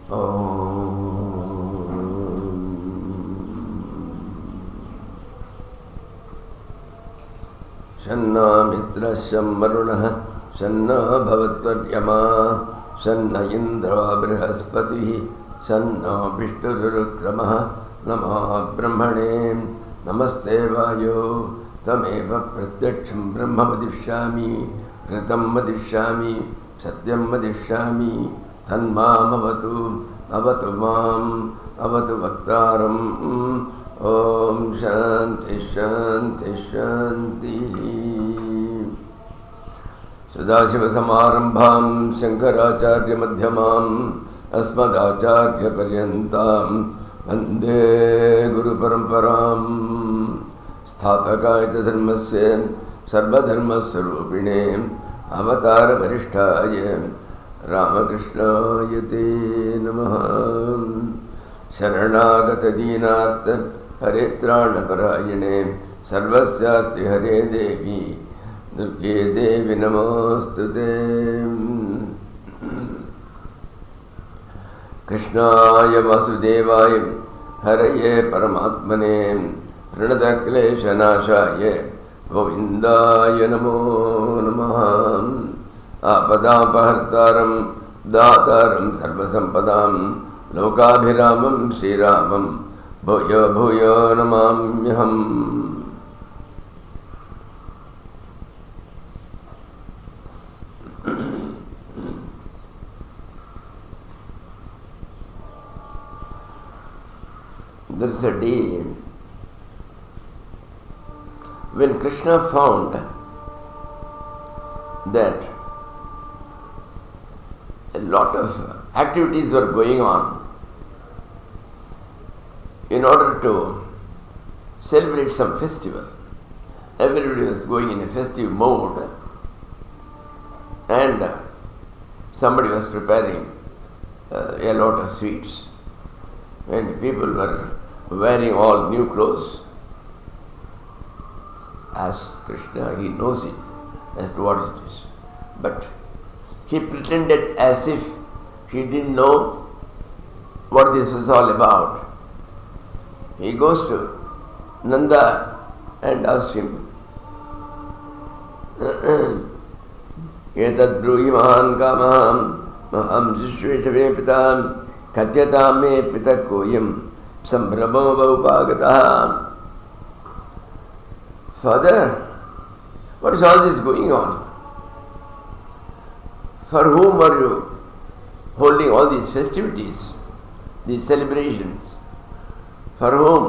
शन्नो मित्रस्यं वरुणः शन्नो भवत्वर्यमा शन्न इन्द्रो बृहस्पतिः शन्नो विष्णुरुक्रमः नमो ब्रह्मणे नमस्ते वायो तमेव प्रत्यक्षं ब्रह्म वदिष्यामि ऋतं वदिष्यामि सत्यं वदिष्यामि तन्मामवतु अवतु माम् अवतु वक्तारम् ओम शांति शांति शांति। सदाशिवसमारम्भां शंकराचार्य मध्यमाम् अस्मदाचार्यपर्यन्तां वन्दे गुरुपरम्पराम्। स्थापकाय च धर्मस्य सर्वधर्मस्वरूपिणे अवतारवरिष्ठाय रामकृष्णाय ते नमः। शरणागतदीनार्थ परित्राणपरायणे सर्वस्यार्ति हरे देवी दुर्गे देवी नमोस्तुते। कृष्णाय वासुदेवाय हरये परमात्मने प्रणतक्लेशनाशाय गोविन्दाय नमो नमः। आपदापहर्तारं दातारं सर्वसम्पदां लोकाभिरामं श्रीरामं भूयो भूयो नमाम्यहम्। There is a day when Krishna found that a lot of activities were going on in order to celebrate some festival. Everybody was going in a festive mode, and somebody was preparing a lot of sweets, and people were wearing all new clothes. As Krishna, he knows it as to what it is, but he pretended as if he didn't know what this was all about. He goes to Nanda and asks him, Etad bruhiman kamam maham jishveshave pitam katyatam me pitakoyam sambramo vaupagatam. Father, what is all this going on? For whom are you holding all these festivities, these celebrations? For whom?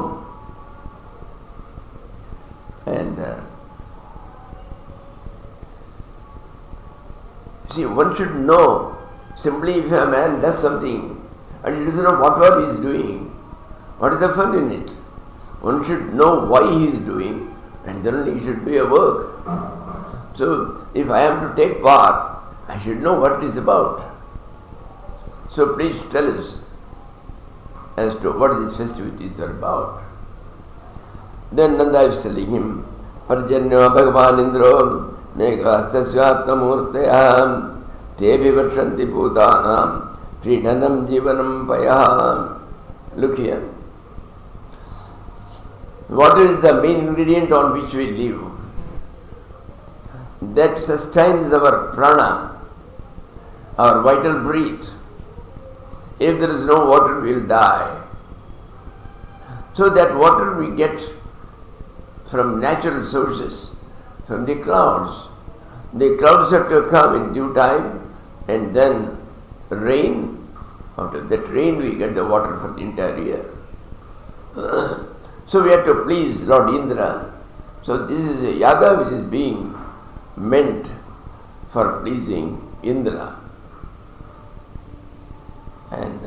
And see, one should know, simply if a man does something and he doesn't know what he is doing, what is the fun in it? One should know why he is doing, and then only he should do a work. So, if I am to take part, I should know what it is about. So please tell us as to what these festivities are about. Then Nanda is telling him, Parjanyo Bhagavan Indro Meghastasyaatmamurtayam Tevi Varshanti Bhutanam Pridanam Jivanam Payaham. Look here. What is the main ingredient on which we live? That sustains our prana, our vital breath. If there is no water, we will die. So that water we get from natural sources, from the clouds. The clouds have to come in due time, and then rain. After that rain, we get the water from the interior. So we have to please Lord Indra. So this is a yaga which is being meant for pleasing Indra. And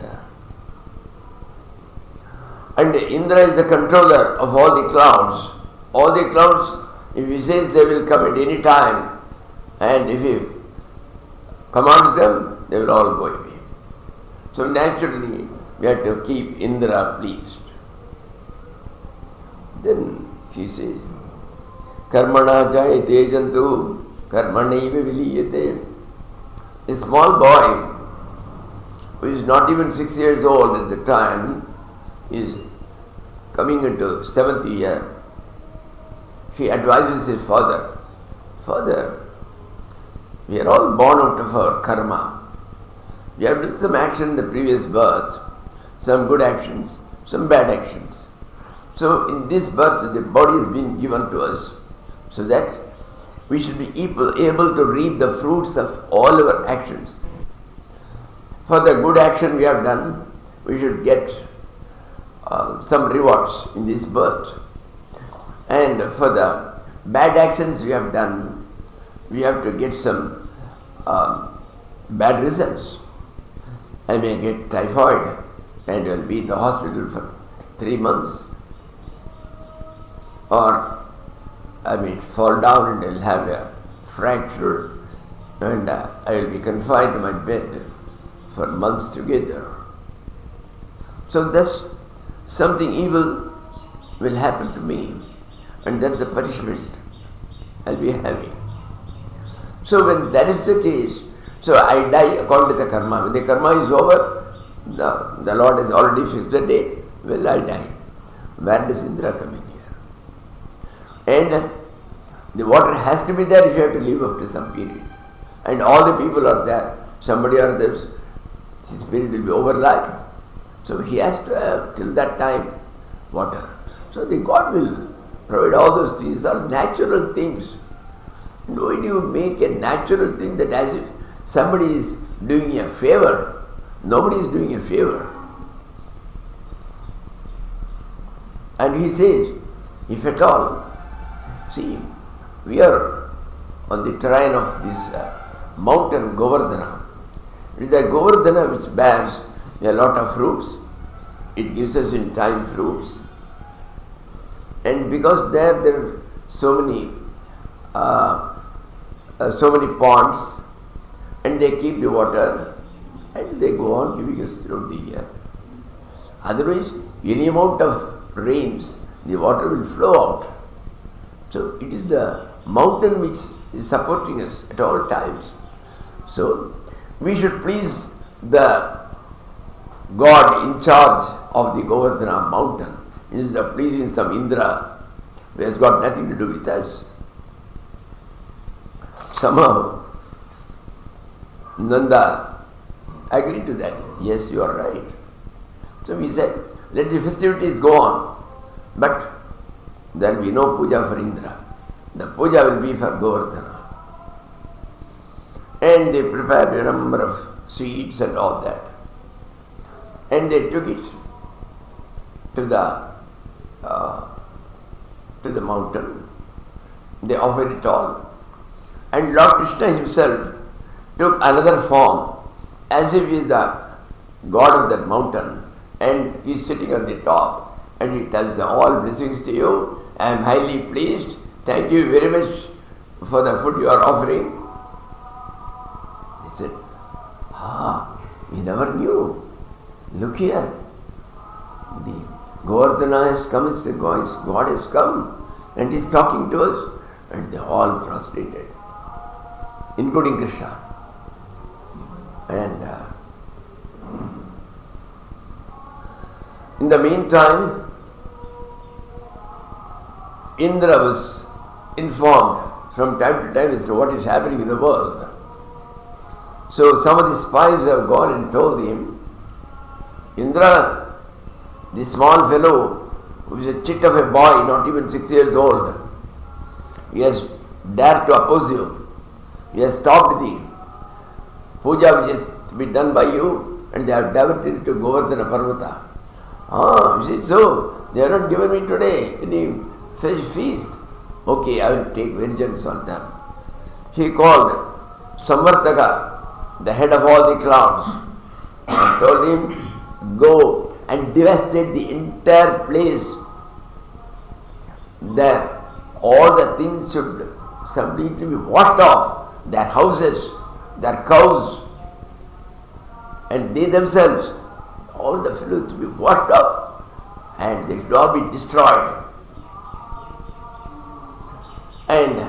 Indra is the controller of all the clouds. All the clouds, if he says they will come at any time, and if he commands them, they will all go away. So naturally, we have to keep Indra pleased. Then he says, Karmana jayate jantu karmanaiva viliyate. A small boy who is not even 6 years old at the time, is coming into 7th year. He advises his father, "Father, we are all born out of our karma. We have done some action in the previous birth, some good actions, some bad actions. So in this birth the body has been given to us so that we should be able to reap the fruits of all our actions. For the good action we have done, we should get some rewards in this birth. And for the bad actions we have done, we have to get some bad results. I may get typhoid and will be in the hospital for 3 months. Or I may fall down and will have a fracture and I will be confined to my bed for months together. So thus something evil will happen to me, and that's the punishment I'll be having. So when that is the case, so I die according to the karma. When the karma is over, the Lord has already fixed the date, well, I die. Where does Indra come in here? And the water has to be there if you have to live up to some period. And all the people are there. Somebody or others, his spirit will be overlapped. So he has to have till that time water. So the God will provide all those things. These are natural things. Why do you make a natural thing that as if somebody is doing a favor? Nobody is doing a favor. And he says, if at all, see, we are on the terrain of this mountain Govardhana. It is the Govardhana which bears a lot of fruits. It gives us in time fruits. And because there are so many ponds, and they keep the water, and they go on giving us throughout the year. Otherwise, any amount of rains, the water will flow out. So it is the mountain which is supporting us at all times. So we should please the God in charge of the Govardhana mountain instead of pleasing some Indra who has got nothing to do with us. Somehow Nanda agreed to that. Yes, you are right. So we said, let the festivities go on, but there will be no puja for Indra. The puja will be for Govardhana. And they prepared a number of sweets and all that. And they took it to the mountain. They offered it all. And Lord Krishna himself took another form as if he is the god of that mountain, and he is sitting on the top, and he tells them, all blessings to you, I am highly pleased, thank you very much for the food you are offering. They said, we never knew. Look here, the Govardhana has come, it's the God has come, and he is talking to us, and they all prostrated, including Krishna. And in the meantime, Indra was informed from time to time as to what is happening in the world. So some of the spies have gone and told him, Indra, this small fellow who is a chit of a boy, not even 6 years old, he has dared to oppose you. He has stopped the puja which is to be done by you, and they have diverted it to Govardhana Parvata. Is it so? They have not given me today any feast. Okay, I will take vengeance on them. He called Samvartaka, the head of all the clouds, and told him, go and devastate the entire place. There, all the things should simply to be washed off, their houses, their cows, and they themselves, all the fellows to be washed off, and they should all be destroyed. And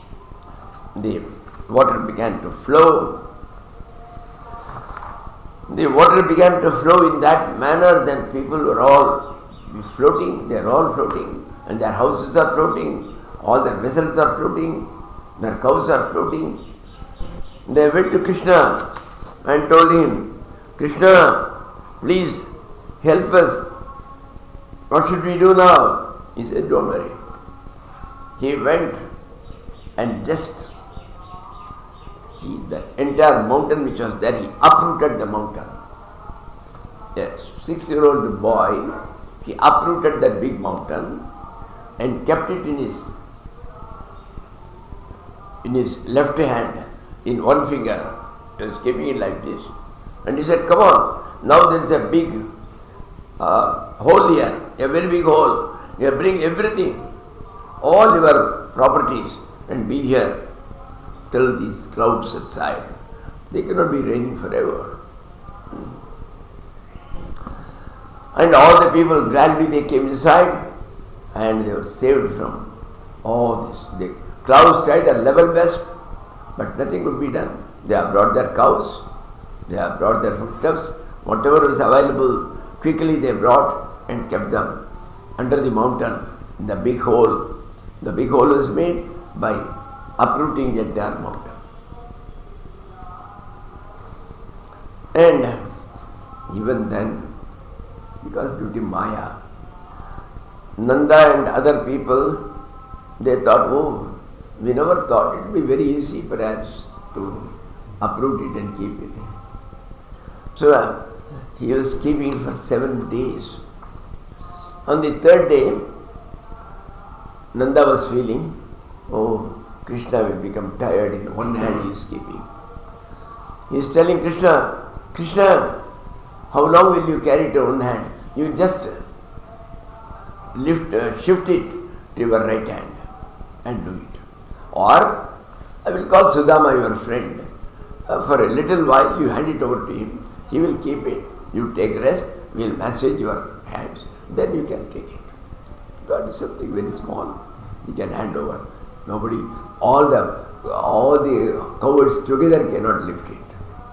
the water began to flow. the water began to flow in that manner, then people were all floating, they are all floating, and their houses are floating, all their vessels are floating, their cows are floating. They went to Krishna and told him, Krishna, please help us. What should we do now? He said, don't worry. He went and just the entire mountain which was there, he uprooted the mountain. A 6-year-old boy, he uprooted that big mountain and kept it in his left hand, in one finger. He was keeping it like this. And he said, come on, now there is a big hole here, a very big hole. You bring everything, all your properties, and be here till these clouds subside. They cannot be raining forever. And all the people gradually they came inside and they were saved from all this. The clouds tried their level best, but nothing could be done. They have brought their cows, they have brought their foodstuffs, whatever was available, quickly they brought and kept them under the mountain in the big hole. The big hole was made by uprooting the entire mountain. And even then, because due to Maya, Nanda and other people, they thought, oh, we never thought it would be very easy perhaps to uproot it and keep it. So he was keeping it for 7 days. On the 3rd day, Nanda was feeling, oh, Krishna will become tired. In one hand he is keeping. He is telling Krishna, Krishna, how long will you carry it in one hand? You just shift it to your right hand and do it. Or I will call Sudama, your friend. For a little while you hand it over to him. He will keep it. You take rest. We will massage your hands. Then you can take it. God is something very small. You can hand over. Nobody, all the cowards together cannot lift it.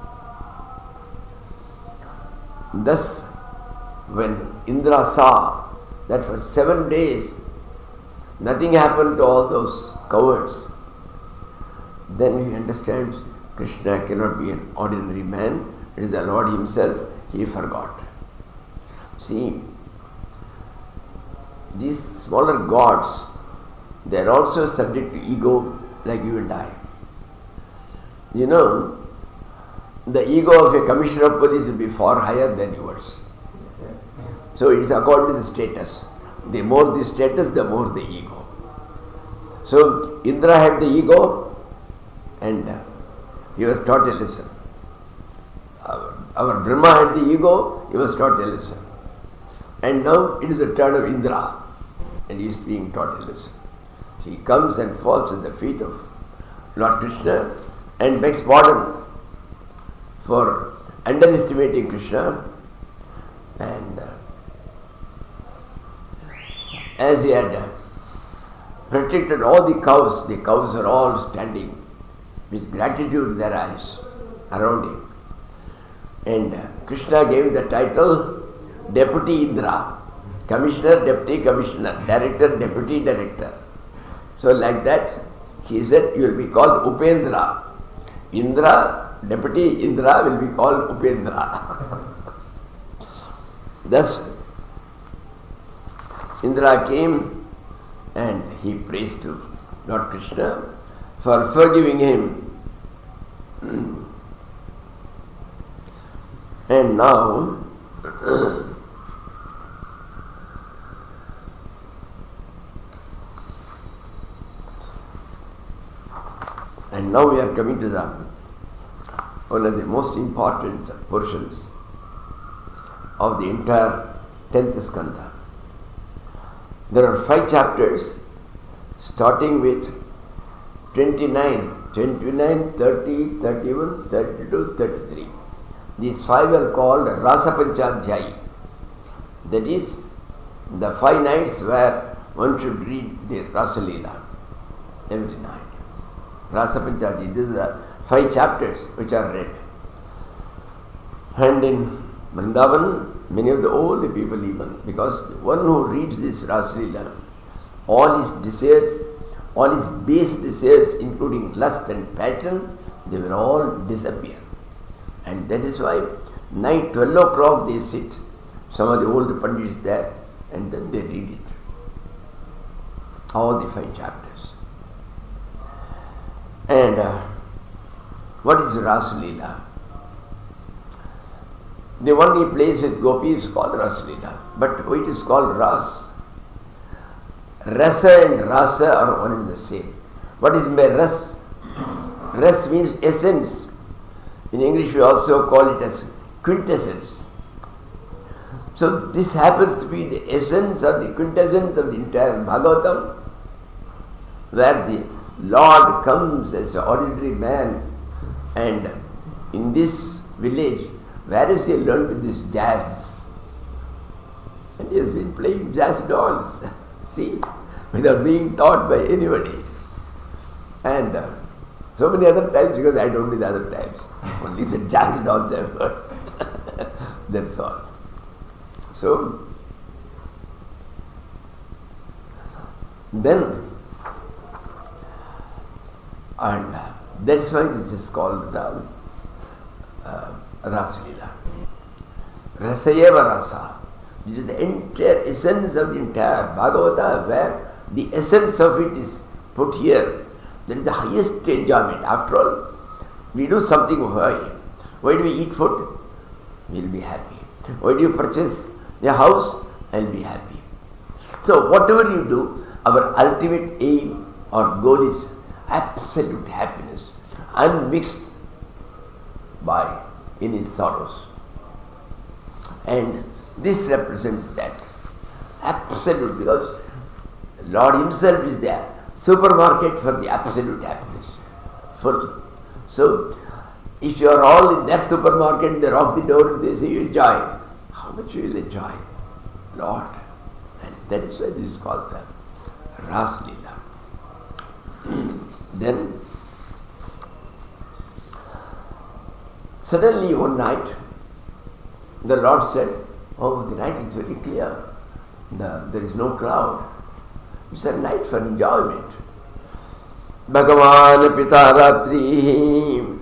Thus, when Indra saw that for 7 days nothing happened to all those cowards, then he understands Krishna cannot be an ordinary man. It is the Lord himself. He forgot. See, these smaller gods, they are also subject to ego like you and I. You know, the ego of a commissioner of police will be far higher than yours. So it is according to the status. The more the status, the more the ego. So Indra had the ego and he was taught a lesson. Our Brahma had the ego, he was taught a lesson. And now it is the turn of Indra and he is being taught a lesson. He comes and falls at the feet of Lord Krishna and begs pardon for underestimating Krishna. And as he had protected all the cows are all standing with gratitude in their eyes around him. And Krishna gave the title Deputy Indra, Commissioner, Deputy Commissioner, Director, Deputy Director. So like that, he said, you will be called Upendra. Indra, Deputy Indra will be called Upendra. Thus, Indra came and he praised to Lord Krishna for forgiving him. And now, we are coming to one of the most important portions of the entire 10th skanda. There are 5 chapters starting with 29, 30, 31, 32, 33. These 5 are called Rasa Panchadhyayi. That is the 5 nights where one should read the Rasa Leela every night. Rasa Panchadhyayi. These are the 5 chapters which are read. And in Vrindavan, many of the old people even, because one who reads this Rasalila, all his desires, all his base desires, including lust and passion, they will all disappear. And that is why night 12 o'clock they sit, some of the old Pandits there, and then they read it. All the 5 chapters. And what is Rasalila? The one he plays with Gopi is called Rasalila. But why it is called Ras? Rasa and Rasa are one and the same. What is by Ras? Ras means essence. In English we also call it as quintessence. So this happens to be the essence or the quintessence of the entire Bhagavatam, where the Lord comes as an ordinary man, and in this village, where has he learned this jazz? And he has been playing jazz dolls, see, without being taught by anybody. And so many other types, because I don't know the other types, only the jazz dolls I've heard. That's all. So, then, and that's why this is called the Rasalila. Rasayeva Rasa. It is the entire essence of the entire Bhagavata, where the essence of it is put here. That is the highest enjoyment. After all, we do something why? Why do we eat food? We will be happy. Why do you purchase a house? I will be happy. So whatever you do, our ultimate aim or goal is absolute happiness, unmixed by any sorrows. And this represents that. Absolute, because Lord Himself is there. Supermarket for the absolute happiness. Full. So, if you are all in that supermarket, they lock the door and they say you enjoy. How much you will enjoy? Lord. And that is why this is called the Rasalila. Then, suddenly one night, the Lord said, oh, the night is very clear. There is no cloud. It's a night for enjoyment. Bhagavan Pita Ratri.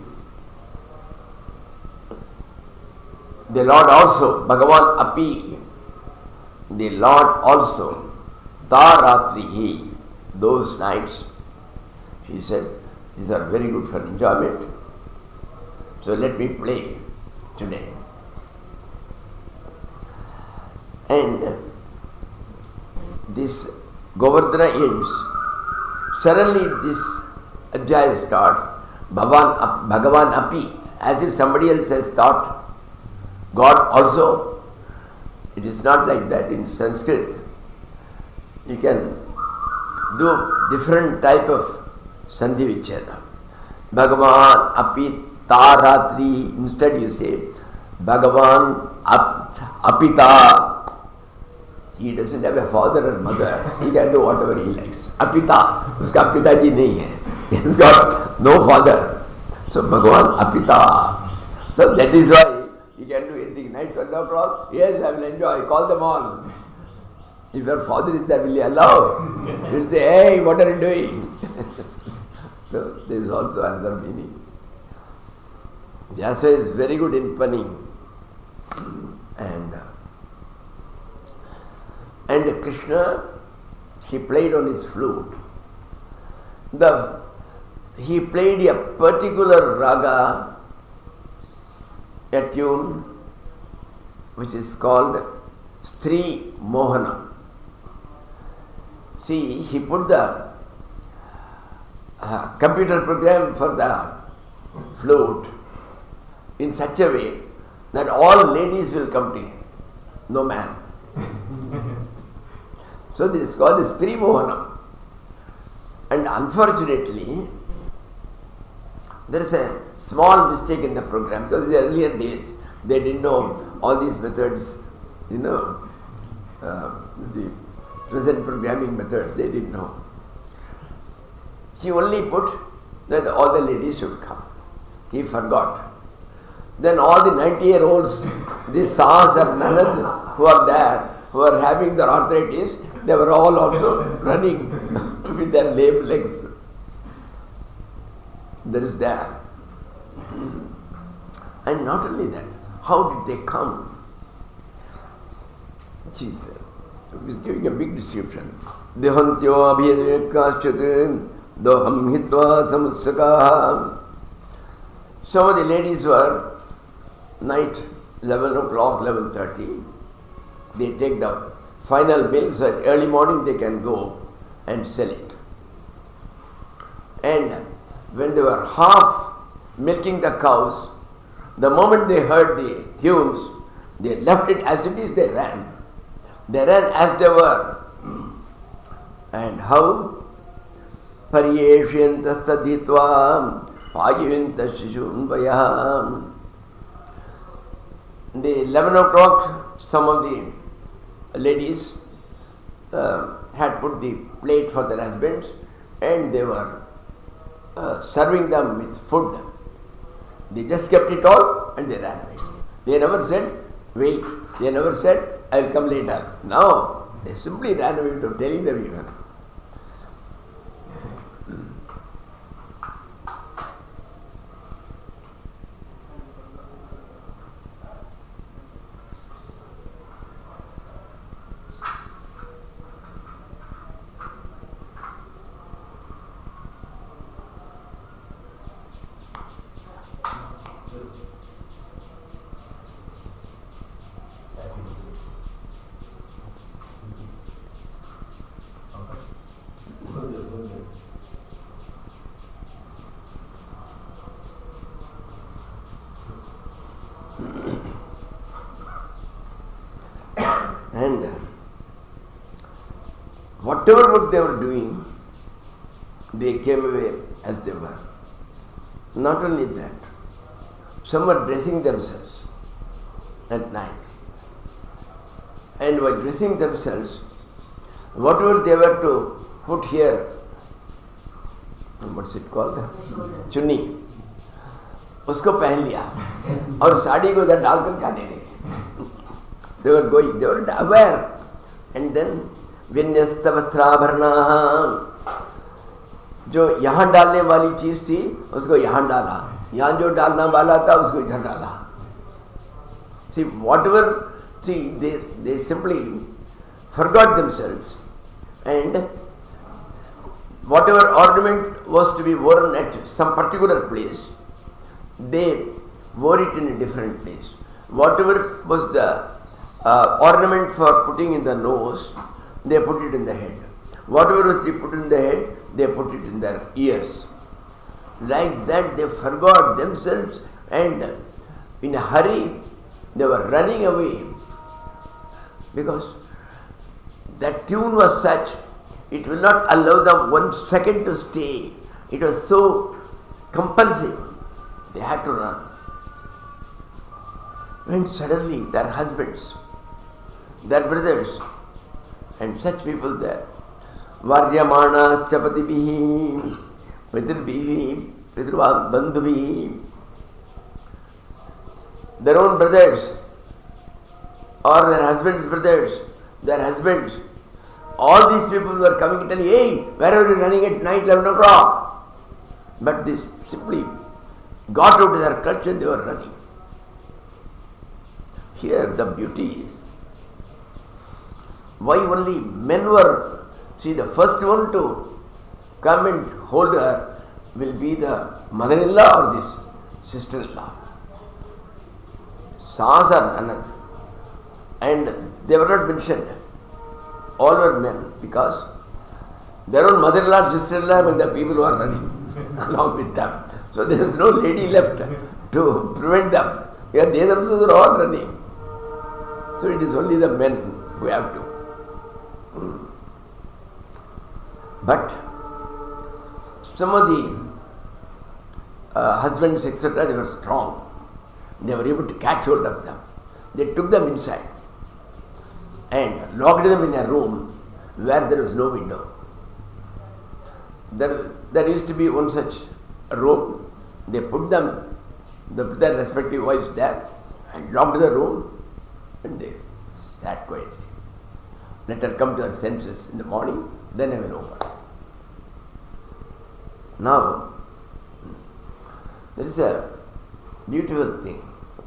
The Lord also, Bhagavan Api, the Lord also, Taratrihi, those nights, he said, these are very good for enjoyment. So let me play today. And this Govardhana ends. Suddenly this Adhyaya starts. Bhagavan Api, as if somebody else has thought. God also. It is not like that in Sanskrit. You can do different type of Sandhi Vicheda. Bhagavan Api Taratri. Instead you say Bhagavan Apita. He doesn't have a father or mother. He can do whatever he likes. Apita. Uska pitaji nahi hai. He's got no father. So Bhagavan Apita. So that is why he can do anything. Night 12 o'clock. Yes, I will enjoy. Call them all. If your father is there, will you allow? He will say, hey, what are you doing? So there is also another meaning. Vyasa is very good in punning. And Krishna, he played on his flute. He played a particular raga, a tune which is called Stri Mohana. See, he put the computer program for the flute in such a way that all ladies will come to him, no man. So this is called Stri Mohana. And unfortunately, there is a small mistake in the program, because in the earlier days they didn't know all these methods, the present programming methods, they didn't know. He only put that all the ladies should come. He forgot. Then all the 90-year-olds, the Sahas and Nanad who are there, who are having their arthritis, they were all also running with their lame legs. That is there. And not only that, how did they come? Jesus is giving a big description. Dehantyo abhiyadvekaschat doham hitva samutsaka. Some of the ladies were night 11 o'clock, 11:30. They take the final milk so that early morning they can go and sell it. And when they were half milking the cows, the moment they heard the tunes, they left it as it is, they ran. They ran as they were. And how? Paryeshyanta stadhitva pagivanta shishunvayam. The 11 o'clock, some of the ladies had put the plate for their husbands and they were serving them with food. They just kept it all and they ran away. They never said, wait. They never said, I will come later. No, they simply ran away without telling them even. And whatever work they were doing, they came away as they were. Not only that, some were dressing themselves at night. And while dressing themselves, whatever they were to put here, what's it called? Chunni. उसको पहन लिया और साड़ी को इधर डालकर जाने लगे. They were going, they were aware. And then विन्यस्त वस्त्राभरणा, जो यहाँ डालने वाली चीज थी उसको यहाँ डाला, यहाँ जो डालना वाला था उसको इधर डाला. See, whatever, see, they simply forgot themselves, and whatever ornament was to be worn at some particular place, they wore it in a different place. Whatever was the ornament for putting in the nose, they put it in the head. Whatever was to be put in the head, they put it in their ears. Like that they forgot themselves, and in a hurry they were running away, because that tune was such, it will not allow them 1 second to stay. It was so compulsive. They had to run. And suddenly their husbands, their brothers, and such people there, Varyamana Chapatibihi, Pitrbihi, Pitrubandhubihi, their own brothers, or their husbands' brothers, their husbands, all these people were coming and telling, hey, where are you running at night, 11 o'clock? But this simply got out of their clutch and they were running. Here the beauty is, why only men were, see, the first one to come and hold her will be the mother-in-law or this sister-in-law. Sahas are none. And they were not mentioned. All were men, because their own mother-in-law, sister-in-law, and the people who are running along with them. So there is no lady left to prevent them. Yeah, they themselves are all running. So it is only the men who have to. But some of the husbands, etc., they were strong. They were able to catch hold of them. They took them inside and locked them in a room where there was no window. There used to be one such room. They put them their respective wives there, and locked the room, and they sat quietly. Let her come to her senses in the morning, then I will open. Now, there is a beautiful thing.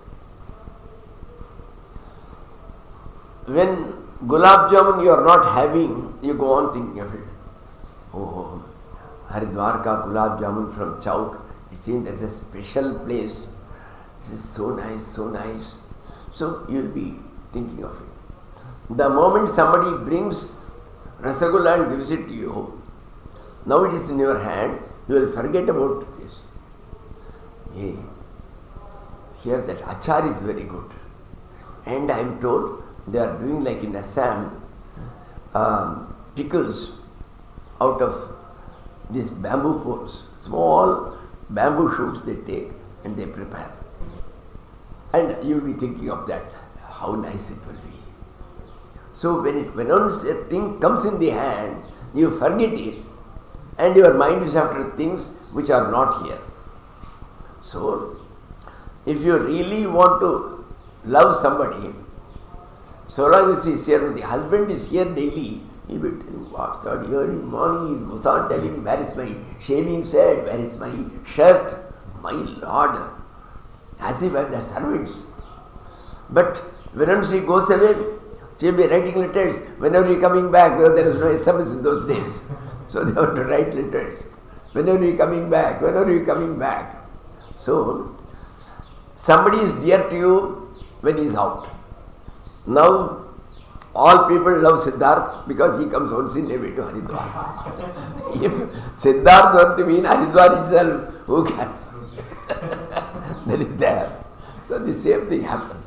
When gulab jamun you are not having, you go on thinking of it. Oh, Haridwar ka gulab jamun from Chowk. It seems there's a special place. This is so nice, so nice. So you will be thinking of it. The moment somebody brings Rasagulla and gives it to you, now it is in your hand, you will forget about this. Hey, here that achar is very good. And I am told they are doing like in Assam, pickles out of these bamboo poles. Small bamboo shoots they take and they prepare. And you will be thinking of that, how nice it will be. So when once a thing comes in the hand, you forget it and your mind is after things which are not here. So, if you really want to love somebody, so long as he is here, the husband is here daily, he will tell him, what's out here in the morning, he goes on telling him, where is my shaving set, where is my shirt, my Lord, as if I have the servants. But whenever she goes away, she will be writing letters, whenever you are coming back, well, there was no SMS in those days. So they have to write letters. Whenever you are coming back, whenever you are coming back. So, somebody is dear to you when he is out. Now, all people love Siddharth because he comes once in a way to Haridwar. If Siddharth were to be in Haridwar itself, who can? That is there. So the same thing happens.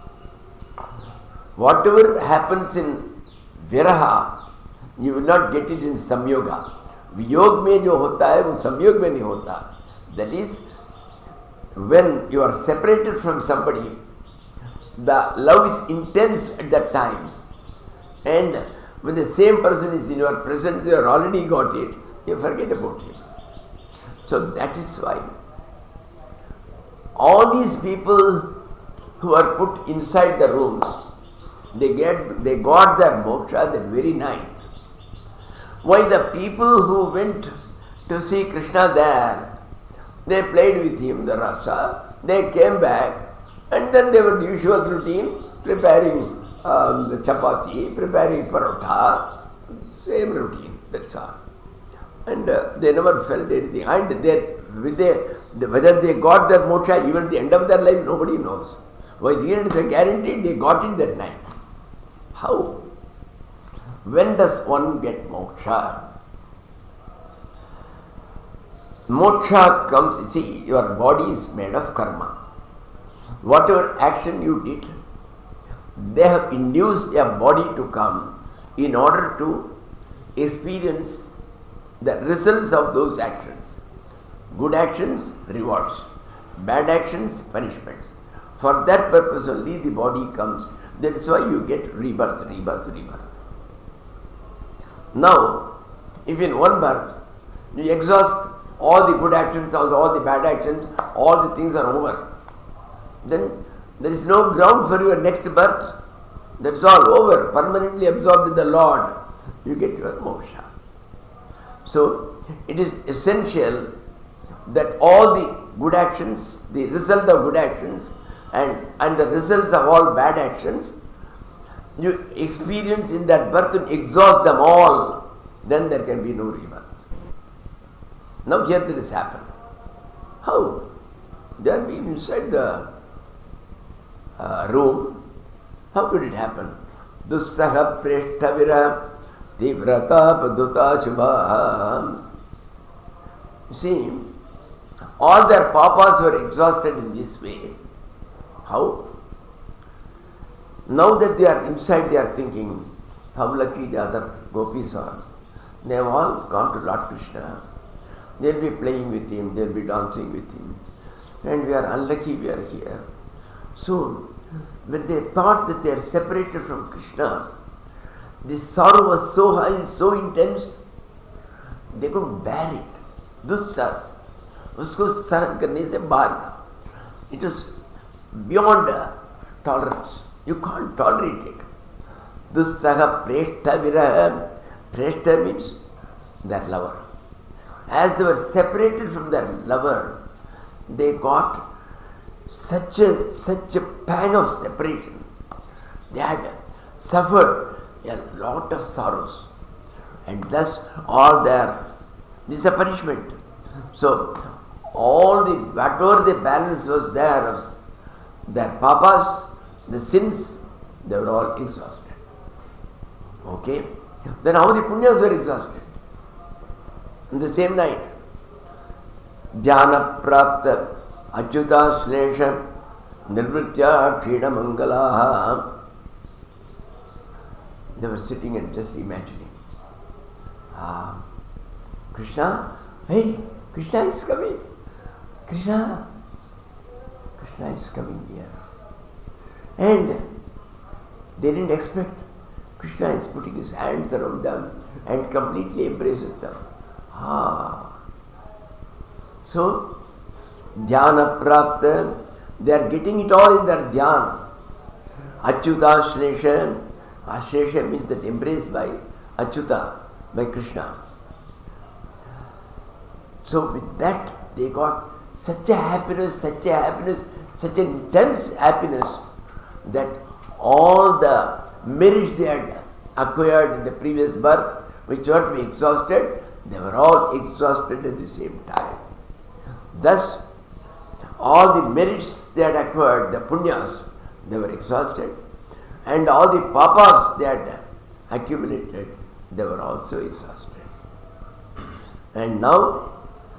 Whatever happens in Viraha, you will not get it in Samyoga. Viyog mein jo hota hai, wo Samyog mein nahi hota. That is, when you are separated from somebody, the love is intense at that time. And when the same person is in your presence, you have already got it, you forget about him. So that is why all these people who are put inside the rooms, they got their moksha that very night. While the people who went to see Krishna there, they played with him the rasa, they came back, and then they were the usual routine, preparing the chapati, preparing parotha, same routine, that's all. And they never felt anything. And whether they got their moksha even at the end of their life, nobody knows. Why, here it is a guarantee they got it that night. How? When does one get moksha? Moksha comes, see, your body is made of karma. Whatever action you did, they have induced a body to come in order to experience the results of those actions. Good actions, rewards. Bad actions, punishments. For that purpose only the body comes. That is why you get rebirth. Now, if in one birth you exhaust all the good actions, all the bad actions, all the things are over, then there is no ground for your next birth. That's all over, permanently absorbed in the Lord. You get your moksha. So, it is essential that all the good actions, the result of good actions and the results of all bad actions, you experience in that birth and exhaust them all, then there can be no rebirth. Now here this has happened. How? They are being inside the room. How could it happen? Dussaha preshtavira tivrata paduta shubha. You see, all their papas were exhausted in this way. How? Now that they are inside, they are thinking, how lucky the other gopis are. They have all gone to Lord Krishna. They will be playing with him, they will be dancing with him. And we are unlucky we are here. So, when they thought that they are separated from Krishna, the sorrow was so high, so intense, they couldn't bear it. Dussar, usko सहन करने से बाहर था. It was beyond tolerance. You can't tolerate it. Dussaha preshta viraha. Preshta means their lover. As they were separated from their lover, they got such a pang of separation. They had suffered a lot of sorrows, and thus this is a punishment. So whatever the balance was there of their papas, the sins, they were all exhausted. Okay? Then how the punyas were exhausted? In the same night, Dhyana Prapta Achyuta Shlesha Nirvritya Kshida Mangalaha. They were sitting and just imagining. Krishna, hey, Krishna is coming. Krishna is coming here. And they didn't expect. Krishna is putting his hands around them and completely embraces them. So, Dhyana Prapta, they are getting it all in their Dhyana. Achyuta Shlesha. Ashlesha means that embraced by Achyuta, by Krishna. So with that they got such a happiness, such an intense happiness that all the merits they had acquired in the previous birth, which were to be exhausted, they were all exhausted at the same time. Thus, all the merits they had acquired, the punyas, they were exhausted, and all the papas they had accumulated, they were also exhausted. And now,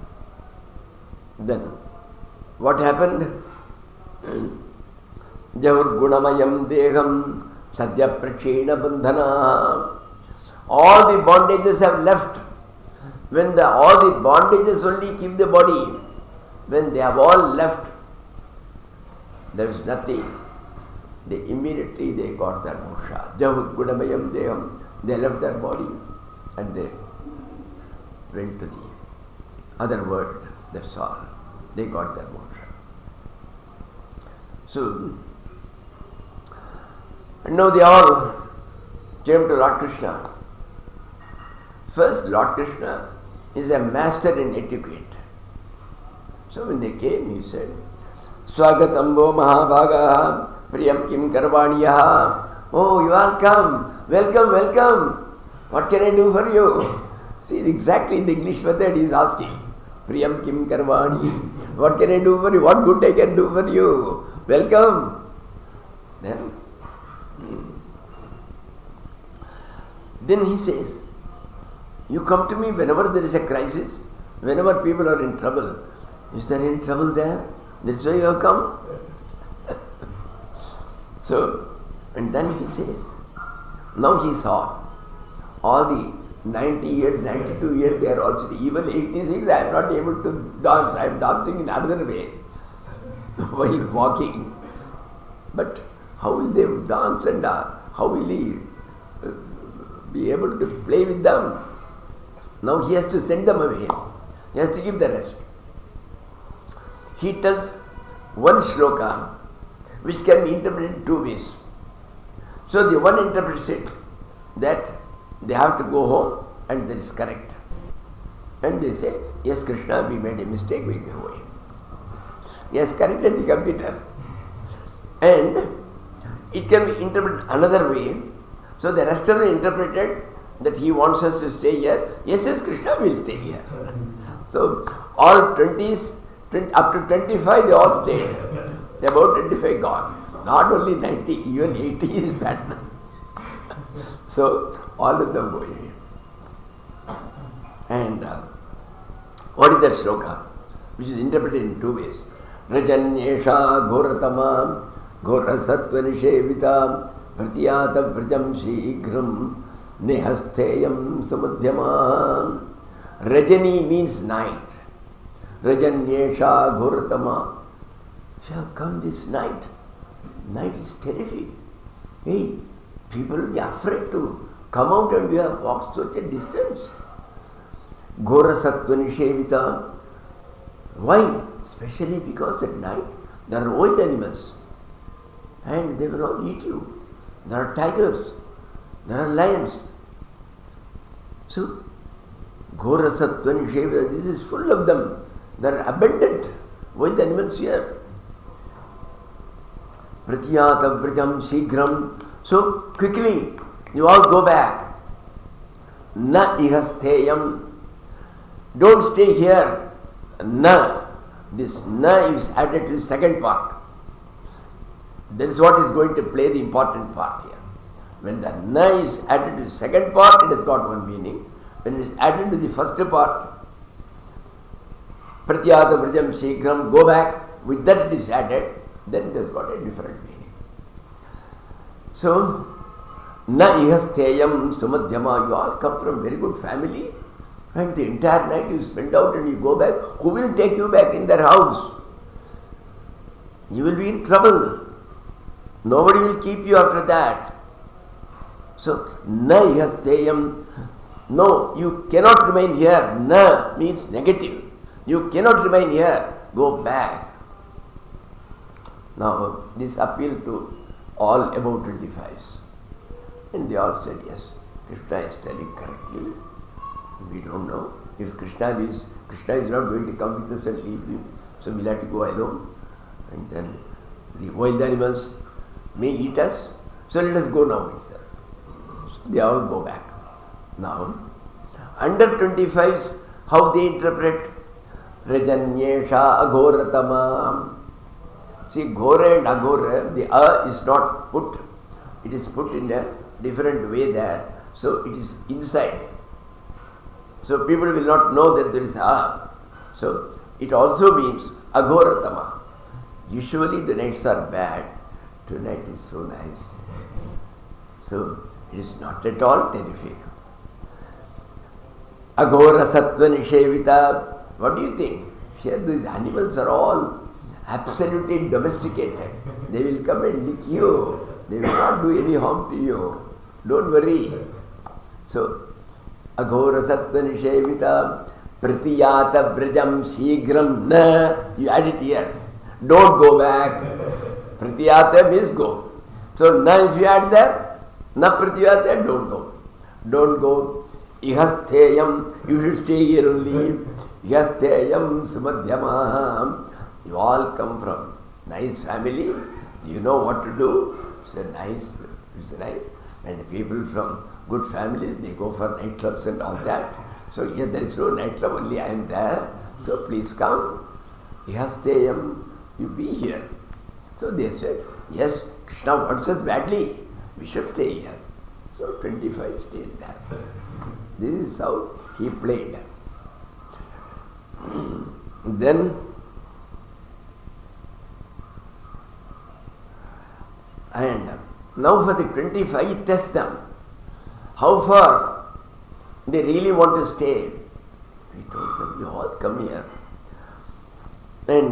then, what happened? Jahur gunamayam deham sadhya prakshena bandhana. All the bondages have left. When all the bondages only keep the body, when they have all left, there is nothing. They immediately got their moksha. Jahur gunamayam deham. They left their body and they went to the other world. That's all. They got their moksha. So, and now they all came to Lord Krishna. First, Lord Krishna is a master in etiquette. So when they came, he said, Swagatambo Mahabhaga Priyam Kim Karvaniyaha. Oh, you all come. Welcome, welcome. What can I do for you? See, exactly the English method he is asking. Priyam Kim Karvani. What can I do for you? What good I can do for you? Welcome. Then he says, you come to me whenever there is a crisis, whenever people are in trouble. Is there any trouble there? That's why you have come. So, and then he says, now he saw all the 90 years, 92 years, they are also, even 86, I am not able to dance, I am dancing in another way while walking. But how will they dance and how will he be able to play with them? Now he has to send them away. He has to give the rest. He tells one shloka which can be interpreted in two ways. So the one interprets it that they have to go home and that is correct. And they say, yes Krishna, we made a mistake, we go away. He has corrected the computer. And it can be interpreted another way. So the rest are interpreted that he wants us to stay here. Yes, Krishna will stay here. So all 20s, up to 25 they all stayed. They about 25 gone. Not only 90, even 80 is bad. So all of them go away. And what is that shloka? Which is interpreted in two ways. Rajanyesha ghoratama ghorasattva nishevitam pratyata vrajam shighram nehastheyam samadhyama. Rajani means night. Rajanyesha ghoratama. You have come this night. Night is terrific. Hey, people will be afraid to come out and you have walked such a distance. Ghora sattva nishevita. Why? Especially because at night There are wild animals and they will all eat you. There are tigers, there are lions. So, Ghora Sattva Nishevita, this is full of them. There are abundant wild animals here. Pratyata Vrajam Shigram. So, quickly, you all go back. Na ihasteyam. Don't stay here. Na. This na is added to the second part. That is what is going to play the important part here. When the na is added to the second part, it has got one meaning. When it is added to the first part, Pratyata Vrajam Shigram, go back, with that it is added, then it has got a different meaning. So, na ihasteyam sumadhyama, you all come from very good family, and the entire night you spend out and you go back. Who will take you back in their house? You will be in trouble. Nobody will keep you after that. So, na ihasteyam, no, you cannot remain here. Na means negative. You cannot remain here. Go back. Now, this appeal to all about 25. And they all said, yes, Krishna is telling correctly. We don't know. If Krishna is not going to come with us and leave you, so we'll have to go alone. And then the wild animals may eat us, so let us go now itself. So they all go back. Now, under 25s, how they interpret Rajanyesha Aghoratama. See, Ghora and Aghora, the A is not put, it is put in a different way there. So it is inside. So people will not know that there is A. So it also means Aghoratama. Usually the nights are bad. Tonight is so nice. So it is not at all terrific. Aghora Sattva Nishevita. What do you think? Here these animals are all absolutely domesticated. They will come and lick you. They will not do any harm to you. Don't worry. So, Aghora Sattva Nishevita Pratyata Vrajam Shigram Na. You add it here. Don't go back. Pratyata means go. So, Na if you add there, Na Pratyata, don't go. Don't go. Ihastheyam, you should stay here only. Ihastheyam Sumadhyamaham. You all come from nice family. You know what to do. It's nice. And people from good families, they go for nightclubs and all that. So here there is no nightclub, only I am there. So please come. Ihasteyam, you be here. So they said, yes, Krishna wants us badly. We should stay here. So 25 stayed there. This is how he played. Then, and now for the 25, test them. How far they really want to stay. We told them, you all come here. And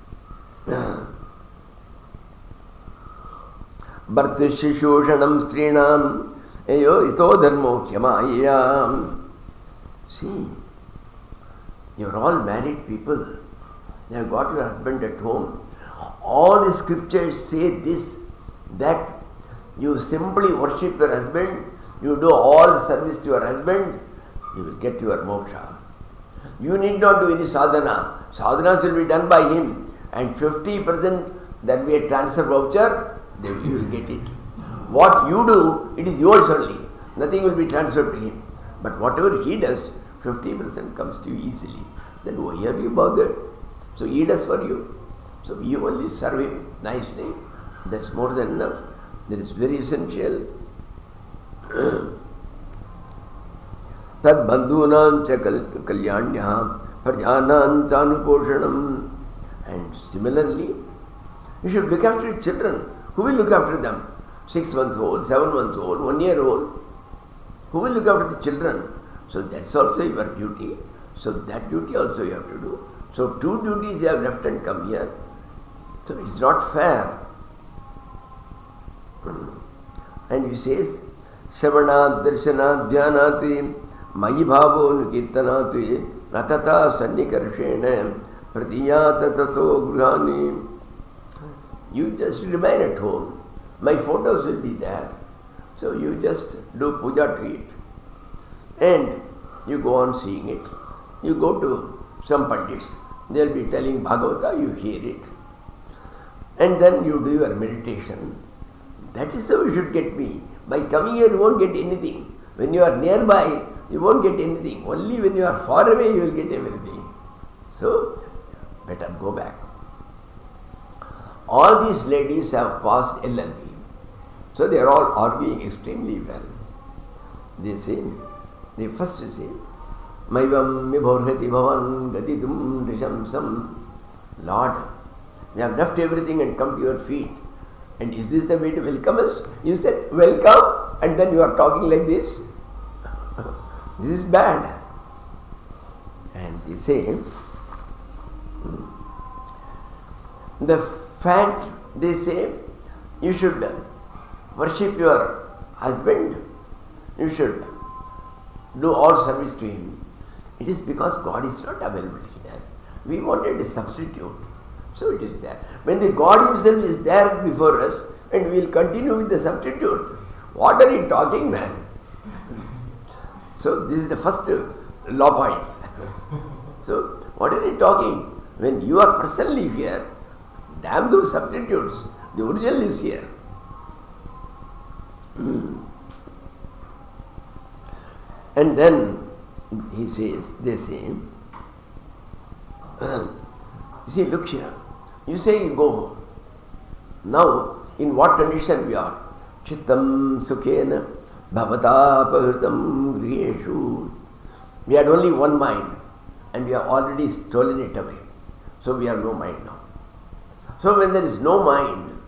Bhartishishushanam Strinam Eyo Ito Dharmo Kyamayam. See, you are all married people. You have got your husband at home. All the scriptures say this, that you simply worship your husband, you do all service to your husband, you will get your moksha. You need not do any sadhana. Sadhanas will be done by him, and 50% that will be a transfer voucher, then you will get it. What you do, it is yours only. Nothing will be transferred to him. But whatever he does, 50% comes to you easily. Then why are you bothered? So he does for you. So you only serve him nicely. That's more than enough. That is very essential. Tad bandhunam cha kalyanyah prajanam chanuposhanam. And similarly, you should look after your children. Who will look after them? 6 months old, 7 months old, 1 year old. Who will look after the children? So that's also your duty. So that duty also you have to do. So 2 duties you have left and come here. So it's not fair. And he says, Savanat, Darshanat, Dhyanati, Mayi Bhavo, Nukirtanati, Ratata, Sannikarshena, Pratiyata, Tato, Gruhani. You just remain at home. My photos will be there. So you just do puja to it. And you go on seeing it. You go to some pandits. They'll be telling Bhagavata, you hear it. And then you do your meditation. That is how you should get me. By coming here you won't get anything. When you are nearby, you won't get anything. Only when you are far away you will get everything. So, better go back. All these ladies have passed LLB. So they are all arguing extremely well. They first say, Maivam mibhorhati bhavan gadidum rishamsam. Lord, we have left everything and come to your feet. And is this the way to welcome us? You said, welcome, and then you are talking like this. This is bad. And they say, the fact, they say, you should worship your husband, you should do all service to him. It is because God is not available here. We wanted a substitute. So it is there. When the God himself is there before us and we will continue with the substitute, what are you talking, man? So this is the first law point. So what are you talking? When you are personally here, damn those substitutes. The original is here. And then he says, they say, see, look here. You say you go home. Now, in what condition we are? Chittam sukhena bhavata pahritam griheshu. We had only one mind and we have already stolen it away. So we have no mind now. So when there is no mind,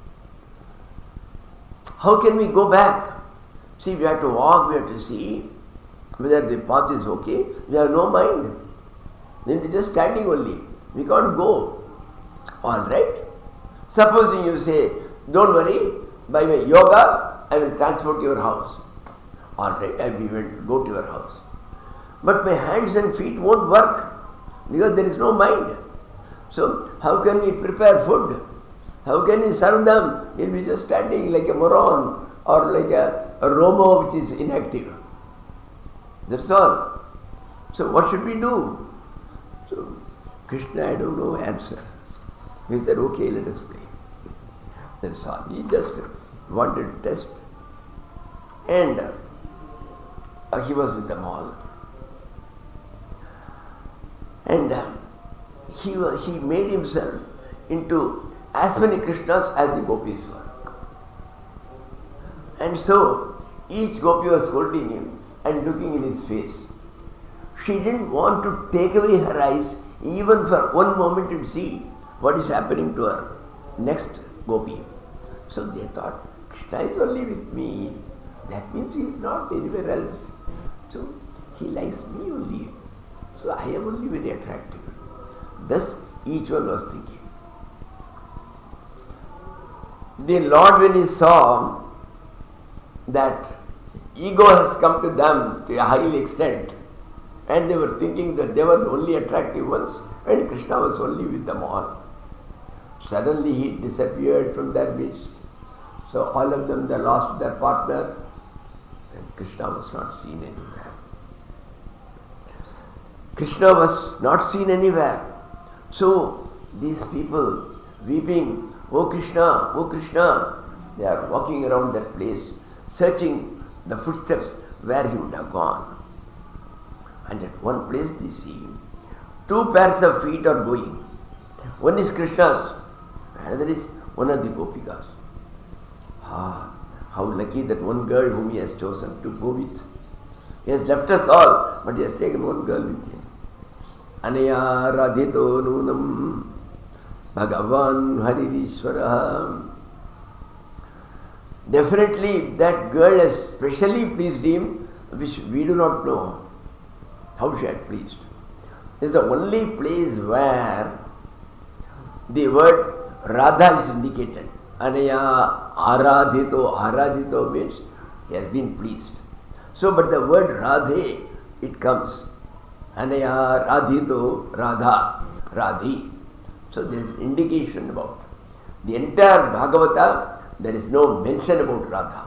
how can we go back? See, we have to walk, we have to see whether the path is okay. We have no mind. Then we are just standing only. We can't go. Alright. Supposing you say, don't worry, by my yoga, I will transport your house. Alright, I will go to your house. But my hands and feet won't work because there is no mind. So, how can we prepare food? How can we serve them? He'll be just standing like a moron or like a Romo which is inactive. That's all. So, what should we do? So, Krishna, I don't know, answer. He said, okay, let us play. That's all. He just wanted to test. And he was with them all. And he made himself into as many Krishnas as the gopis were. And so, each gopi was holding him and looking in his face. She didn't want to take away her eyes even for one moment and see what is happening to her next gopi. So they thought, Krishna is only with me. That means he is not anywhere else. So he likes me only. So I am only very attractive. Thus each one was thinking. The Lord, when he saw that ego has come to them to a high extent, and they were thinking that they were the only attractive ones, and Krishna was only with them all. Suddenly he disappeared from their midst. So all of them, they lost their partner, and Krishna was not seen anywhere. Krishna was not seen anywhere. So these people weeping, oh Krishna, they are walking around that place, searching the footsteps where he would have gone. And at one place they see 2 pairs of feet are going. One is Krishna's, another is one of the gopikas. How lucky that one girl whom he has chosen to go with. He has left us all, but he has taken one girl with him. Anaya radhito nunam bhagavan haririshwara. Definitely that girl has specially pleased him, which we do not know how she had pleased. It is the only place where the word Radha is indicated. Anaya aradhito means he has been pleased. So, but the word Radhe, it comes. Anaya radhito, Radha, Radhi. So there is an indication about The entire Bhagavata, there is no mention about Radha.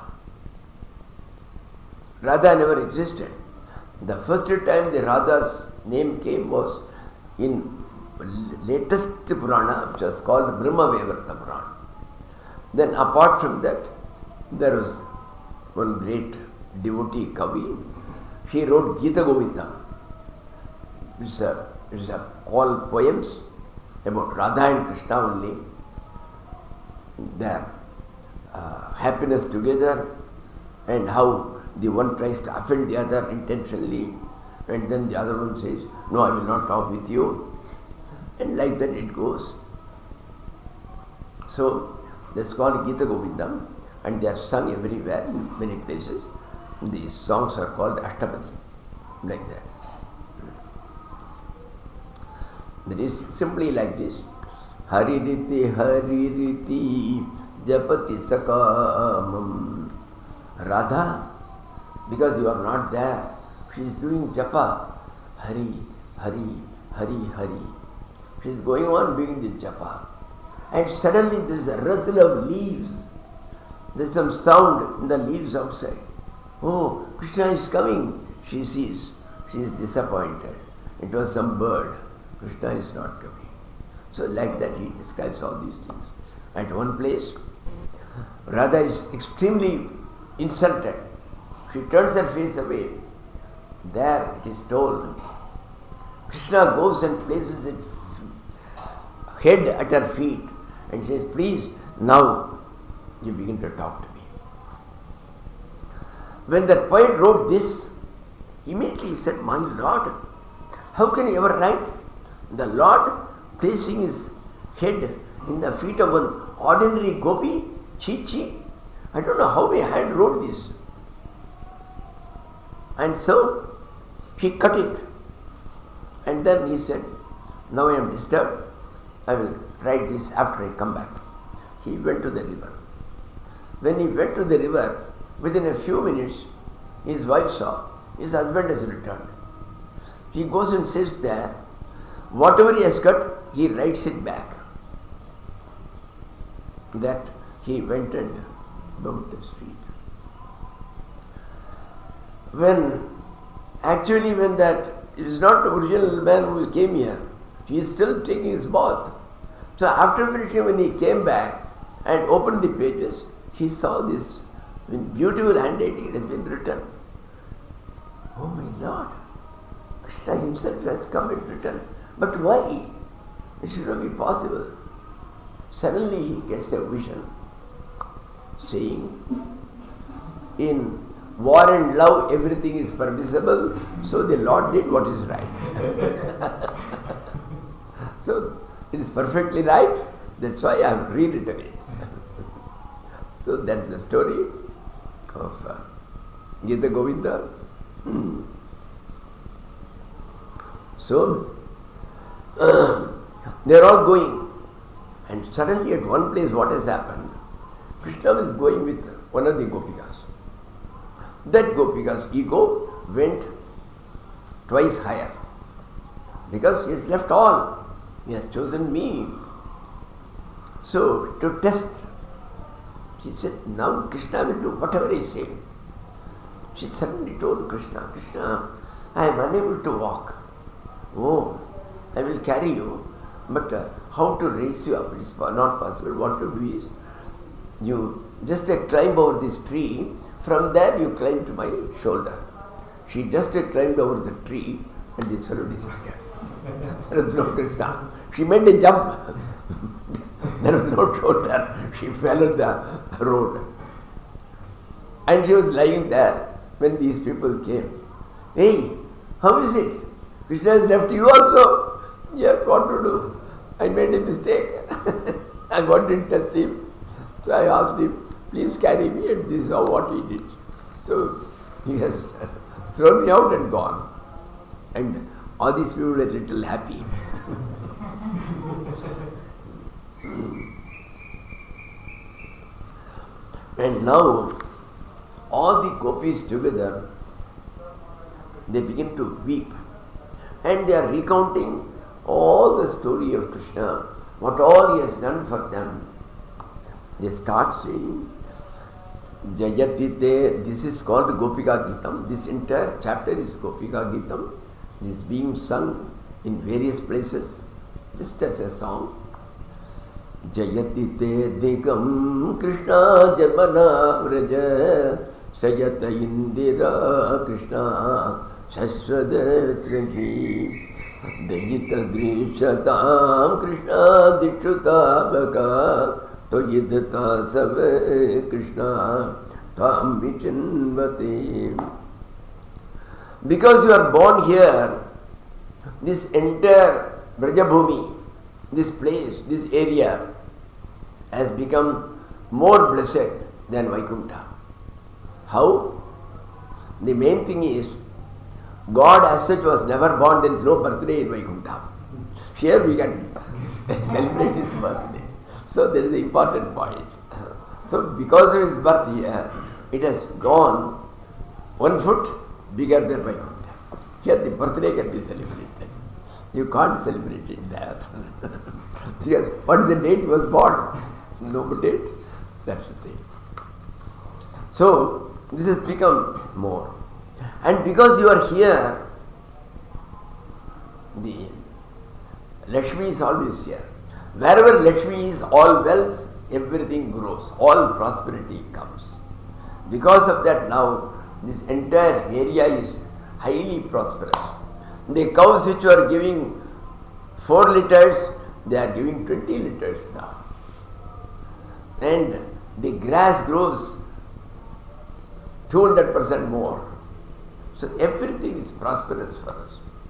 Radha never existed. The first time the Radha's name came was in latest Purana, which was called Brahma-Vaivarta Purana. Then apart from that, there was one great devotee Kavi. He wrote Gita Govinda, which is all poems about Radha and Krishna only, their happiness together, and how the one tries to offend the other intentionally, and then the other one says, no, I will not talk with you. And like that it goes. So that's called Gita Govindam, and they are sung everywhere in many places. These songs are called Ashtapadi, like that. That is simply like this. Hari Riti Japati Sakamam. Radha, because you are not there, she is doing japa. Hari, Hari, Hari, Hari. She is going on doing the japa. And suddenly there is a rustle of leaves. There is some sound in the leaves outside. Oh, Krishna is coming. She sees. She is disappointed. It was some bird. Krishna is not coming. So like that he describes all these things. At one place, Radha is extremely insulted. She turns her face away. There it is told, Krishna goes and places his head at her feet and says, please, now you begin to talk to me. When the poet wrote this, immediately he said, my Lord, how can he ever write? The Lord placing his head in the feet of an ordinary gopi? Chi. I don't know how a hand wrote this. And so he cut it. And then he said, now I am disturbed. I will write this after I come back. He went to the river. When he went to the river, within a few minutes, his wife saw his husband has returned. He goes and sits there. Whatever he has cut, he writes it back. That he went and bumped the street. When that it is not the original man who came here, he is still taking his bath. So after finishing, when he came back and opened the pages, he saw this in beautiful handwriting. It has been written. Oh my Lord, Krishna himself has come and written. But why? It should not be possible. Suddenly he gets a vision saying, in war and love everything is permissible, so the Lord did what is right. So it is perfectly right, that's why I have rewritten it. So that's the story of Gita Govinda. So they are all going, and suddenly at one place what has happened? Krishna is going with one of the gopikas. That gopika's ego went twice higher because he has left all. He has chosen me. So to test, she said, now Krishna will do whatever he said. She suddenly told Krishna, Krishna, I am unable to walk. Oh, I will carry you, but how to raise you up? It is not possible. What to do is, you just climb over this tree. From there you climb to my shoulder. She just climbed over the tree and this fellow disappeared. There was no Krishna. She made a jump. There was no shoulder. She fell on the road. And she was lying there when these people came. Hey, how is it? Krishna has left you also? Yes, what to do? I made a mistake. I wanted to test him. So I asked him, please carry me, and this is what he did. So he has thrown me out and gone. And all these people were a little happy. And now all the gopis together, they begin to weep. And they are recounting all the story of Krishna, what all he has done for them. They start saying, Jayatite, this is called Gopika Gitam. This entire chapter is Gopika Gitam. It is being sung in various places, just as a song. Jayatite Degam Krishna Jamana Vraja Sayata Indira Krishna Shaswadatraji Dayita Grishatam Krishna Dikshutabaka Toyidata Save Krishna Tam Vichinvati. Because you are born here, this entire Brajabhumi, this place, this area has become more blessed than Vaikuntha. How? The main thing is, God as such was never born, there is no birthday in Vaikuntha. Here we can celebrate his birthday. So that is the important point. So because of his birth here, it has gone 1 foot bigger than Vaikuntha. Here the birthday can be celebrated. You can't celebrate it there. Because what is the date he was born? No date. That's the thing. So this has become more. And because you are here, the Lakshmi is always here. Wherever Lakshmi is, all wealth, everything grows, all prosperity comes. Because of that now, this entire area is highly prosperous. The cows which were giving 4 liters, they are giving 20 liters now. And the grass grows 200% more. So everything is prosperous for us.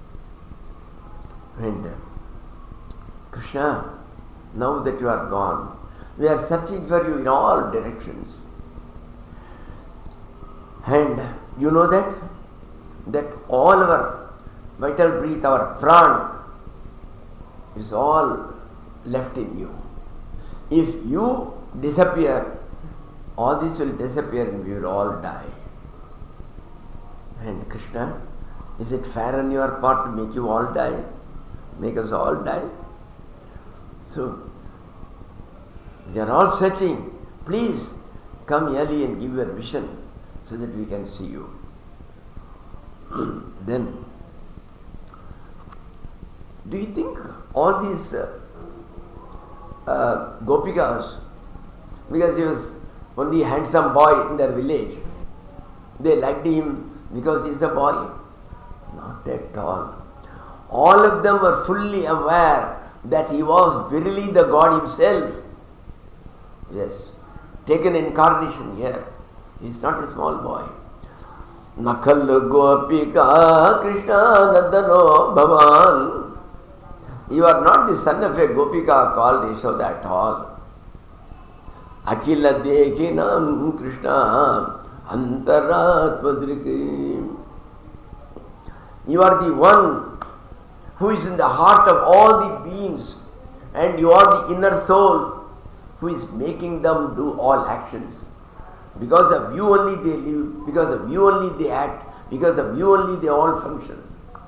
And Krishna, now that you are gone, we are searching for you in all directions. And you know that all our vital breath, our pran, is all left in you. If you disappear, all this will disappear and we will all die. And Krishna, is it fair on your part to make you all die? Make us all die? So, we are all searching. Please come early and give your vision so that we can see you. Then, do you think all these Gopikas, because he was only a handsome boy in their village, they liked him because he is a boy? Not at all. All of them were fully aware that he was verily the God himself. Yes, taken incarnation here. He is not a small boy. Nakal Gopika Krishna Nandano Bhavan. You are not the son of a Gopika called Yashoda at all. Akila Dekhinam Krishna Antaratmadriki. You are the one who is in the heart of all the beings, and you are the inner soul who is making them do all actions. Because of you only they live, because of you only they act, because of you only they all function.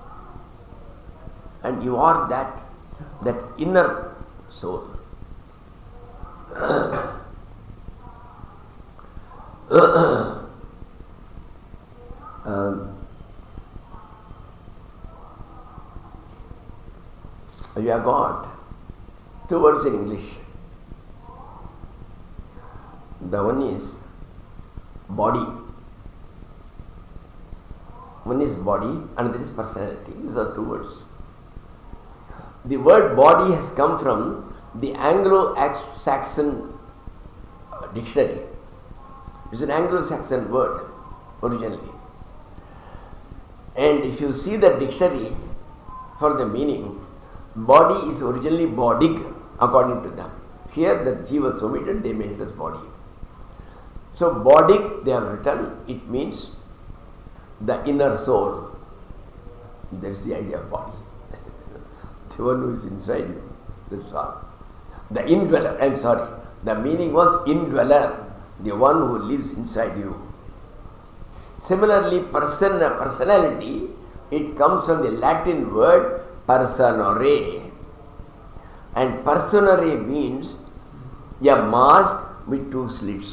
And you are that inner soul. You have got 2 words in English. The one is body. One is body, another is personality. These are 2 words. The word body has come from the Anglo-Saxon dictionary. It's an Anglo-Saxon word originally. And if you see the dictionary for the meaning, body is originally bodig according to them. Here the G was omitted, they made it as body. So bodig they have written, it means the inner soul. That's the idea of body. The one who is inside you. That's all. The indweller, the meaning was indweller, the one who lives inside you. Similarly, personality, it comes from the Latin word personare. And personare means a mask with 2 slits.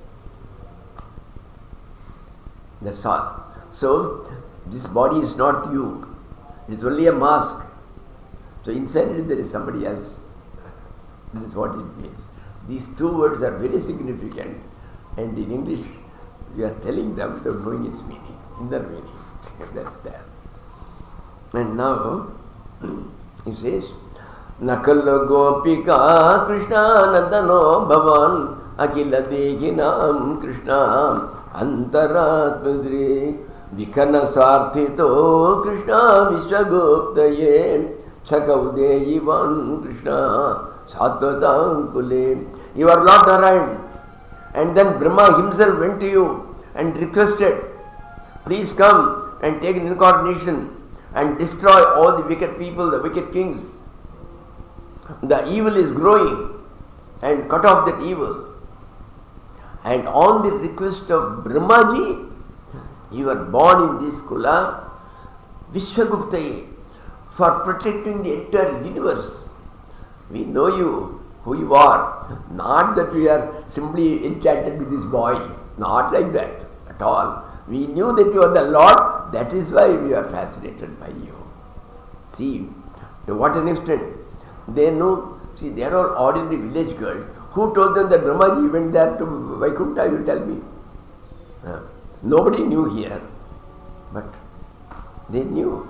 That's all. So, this body is not you. It is only a mask. So, inside it there is somebody else. That is what it means. These 2 words are very significant, and in English we are telling them without knowing its meaning, inner meaning. That's there. And now he says, Nakal Gopika Krishna Nandano Bhavan Akila Dehinam Krishna Antaratmadri Vikana Sarthito Krishna Vishwaguptaye Sakaudeyivan Krishna Satvatankule. You are Lord Narayan. And then Brahma himself went to you and requested, please come and take an incarnation and destroy all the wicked people, the wicked kings. The evil is growing, and cut off that evil. And on the request of Brahmaji, you were born in this kula, Vishwaguptaye, for protecting the entire universe. We know you, who you are. Not that we are simply enchanted with this boy. Not like that at all. We knew that you are the Lord. That is why we are fascinated by you. See, to what an extent. They know, see, they are all ordinary village girls. Who told them that Brahmaji went there to Vaikuntha, you tell me? Nobody knew here, but they knew.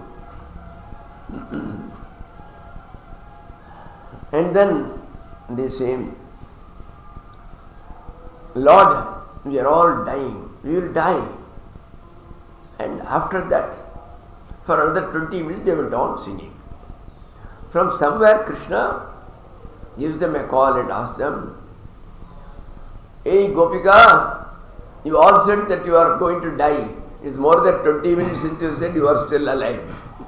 And then they say, Lord, we are all dying. We will die. And after that, for another 20 minutes, they went on singing. From somewhere, Krishna gives them a call and asks them, Hey Gopika, you all said that you are going to die. It is more than 20 minutes since you said you are still alive.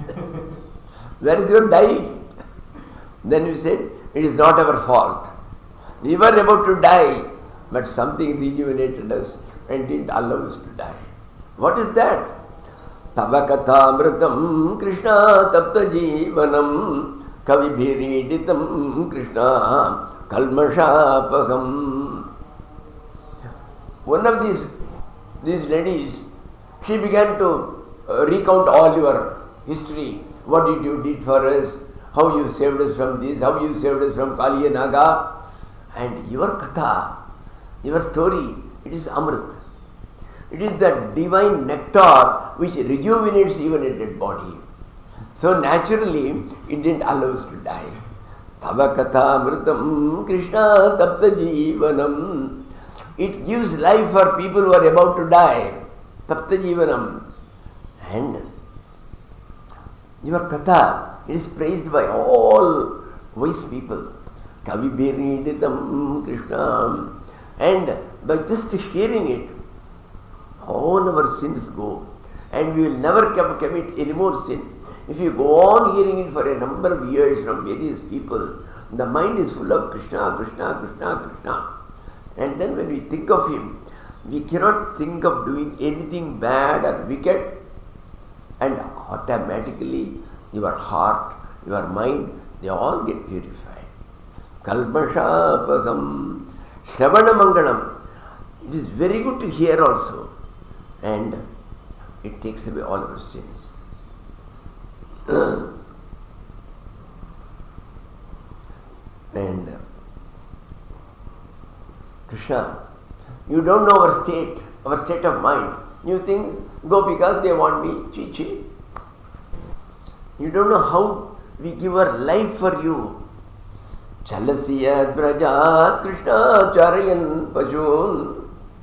Where is your dying? Then you said, it is not our fault. We were about to die, but something rejuvenated us and didn't allow us to die. What is that? Tavakathamritam Krishna tapta jivanam kavibhiriditam Krishna kalmashapaham. One of these ladies, she began to recount all your history. What did you did for us? How you saved us from this? How you saved us from Kaliya Naga? And your katha, your story, it is Amrit. It is the divine nectar which rejuvenates even a dead body. So naturally, it didn't allow us to die. Tava katha amritam Krishna tapta jivanam. It gives life for people who are about to die. Tapta jivanam. And your katha, it is praised by all wise people. Kavibhiriditam Krishna. And by just hearing it, all our sins go. And we will never commit any more sin. If you go on hearing it for a number of years from various people, the mind is full of Krishna, Krishna, Krishna, Krishna. And then when we think of Him, we cannot think of doing anything bad or wicked, and automatically your heart, your mind, they all get purified. Kalmashapagam, Shravana Mangalam. It is very good to hear also, and it takes away all our sins. And Krishna, you don't know our state of mind. You think, go because they want me, chi. You don't know how we give our life for you. Chalasya Brajat Krishna Charayan Pajun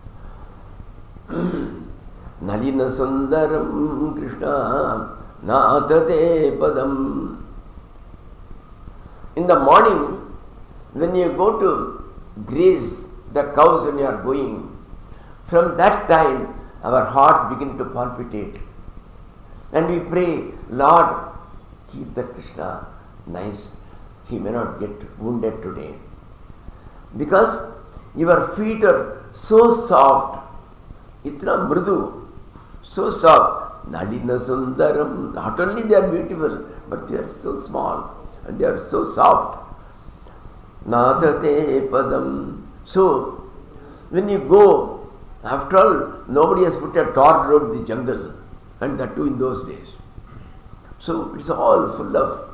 Nalina Sundaram Krishna Nathate Padam. In the morning, when you go to graze the cows when you are going, from that time our hearts begin to palpitate. And we pray, Lord, keep the Krishna nice. He may not get wounded today. Because your feet are so soft. Itna mrudu. So soft. Nadina sundaram. Not only they are beautiful, but they are so small. And they are so soft. Nadate padam. So, when you go, after all, nobody has put a tar road in the jungle, and that too in those days. So it's all full of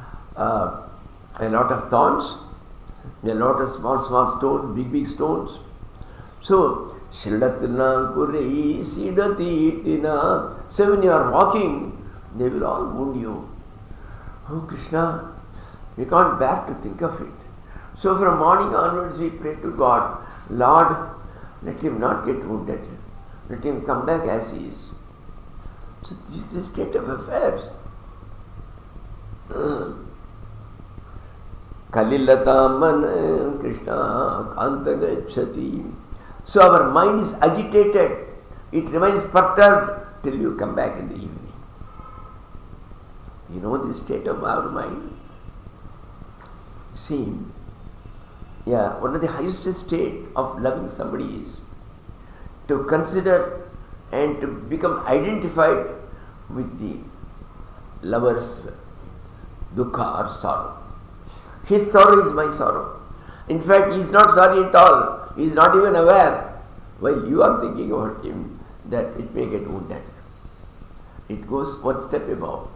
a lot of thorns, a lot of small stones, big stones. So, Shilatna Kurei Sidatitina. So when you are walking, they will all wound you. Oh Krishna, we can't bear to think of it. So from morning onwards we pray to God, Lord, let him not get wounded. Let him come back as he is. So this is the state of affairs. Kalilata man Krishna Kanta Gachati. So our mind is agitated. It remains perturbed till you come back in the evening. You know the state of our mind? See, one of the highest state of loving somebody is to consider and to become identified with the lover's dukkha or sorrow. His sorrow is my sorrow. In fact, he is not sorry at all. He is not even aware while you are thinking about him that it may get wounded. It goes one step above.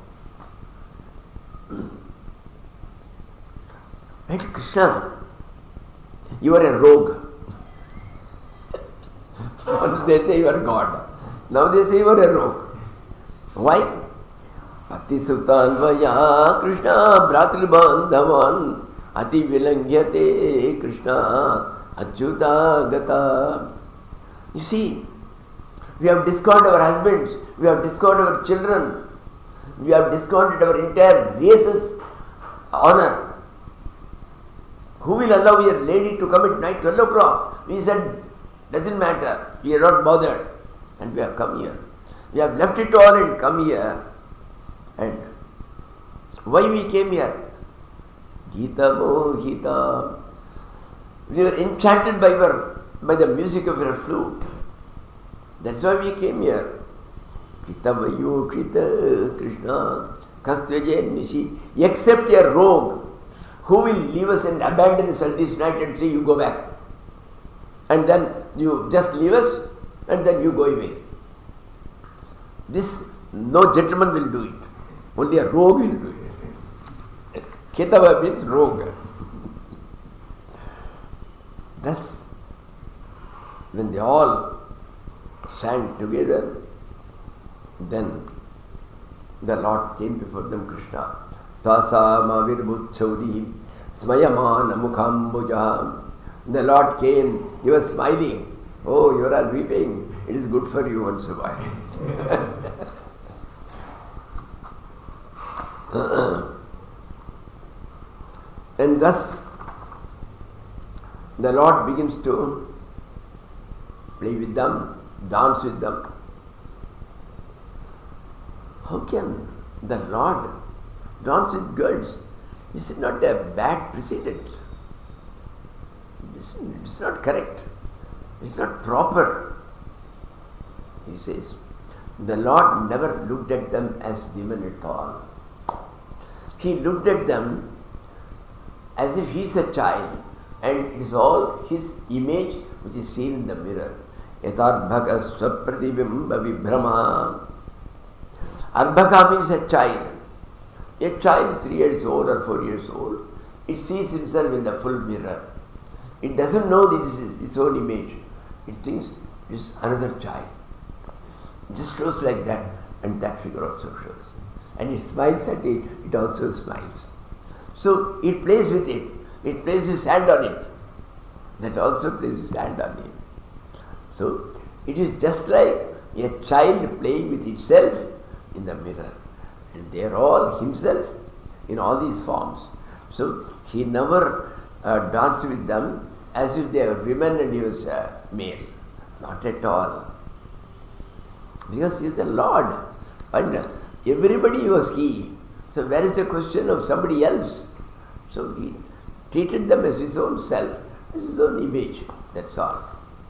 And Krishna, you are a rogue. Once they say you are God. Now they say you are a rogue. Why? Pati Sutanvaya Krishna Bratri Bandhavan Ati Vilangyate Krishna Achyuta Gata. You see, we have discarded our husbands, we have discarded our children, we have discarded our entire race's honor. Who will allow a lady to come at night 12 o'clock? We said, doesn't matter, we are not bothered. And we have come here. We have left it all and come here. And why we came here? Gita Mohita. We were enchanted by the music of your flute. That's why we came here. Gita Vayu Krita Krishna Kastvajen Nishi. Except a rogue who will leave us and abandon us on this night and say, you go back. And then you just leave us and then you go away. This, no gentleman will do it. Only a rogue will do it. Ketava means rogue. Thus, when they all sang together, then the Lord came before them, Krishna. Tasa Mavirbhut Chaudi Smayamana Mukhambuja. The Lord came, he was smiling. Oh, you are weeping. It is good for you once a while. And thus the Lord begins to play with them, dance with them. How can the Lord dance with girls? This is not a bad precedent. It's not correct. It's not proper. He says, the Lord never looked at them as women at all. He looked at them as if he is a child and it is all his image which is seen in the mirror. Yatarbhaka swapratibimba vibhrama. Arbhaka means a child. A child 3 years old or 4 years old, it sees himself in the full mirror. It doesn't know that this is its own image. It thinks it is another child. It just shows like that, and that figure also shows. And it smiles at it, it also smiles. So it plays with it. It plays his hand on it. That also plays his hand on him. So it is just like a child playing with itself in the mirror. And they are all himself in all these forms. So he never danced with them as if they were women and he was male. Not at all. Because he is the Lord. And everybody was he. So where is the question of somebody else? So he treated them as his own self, as his own image. That's all.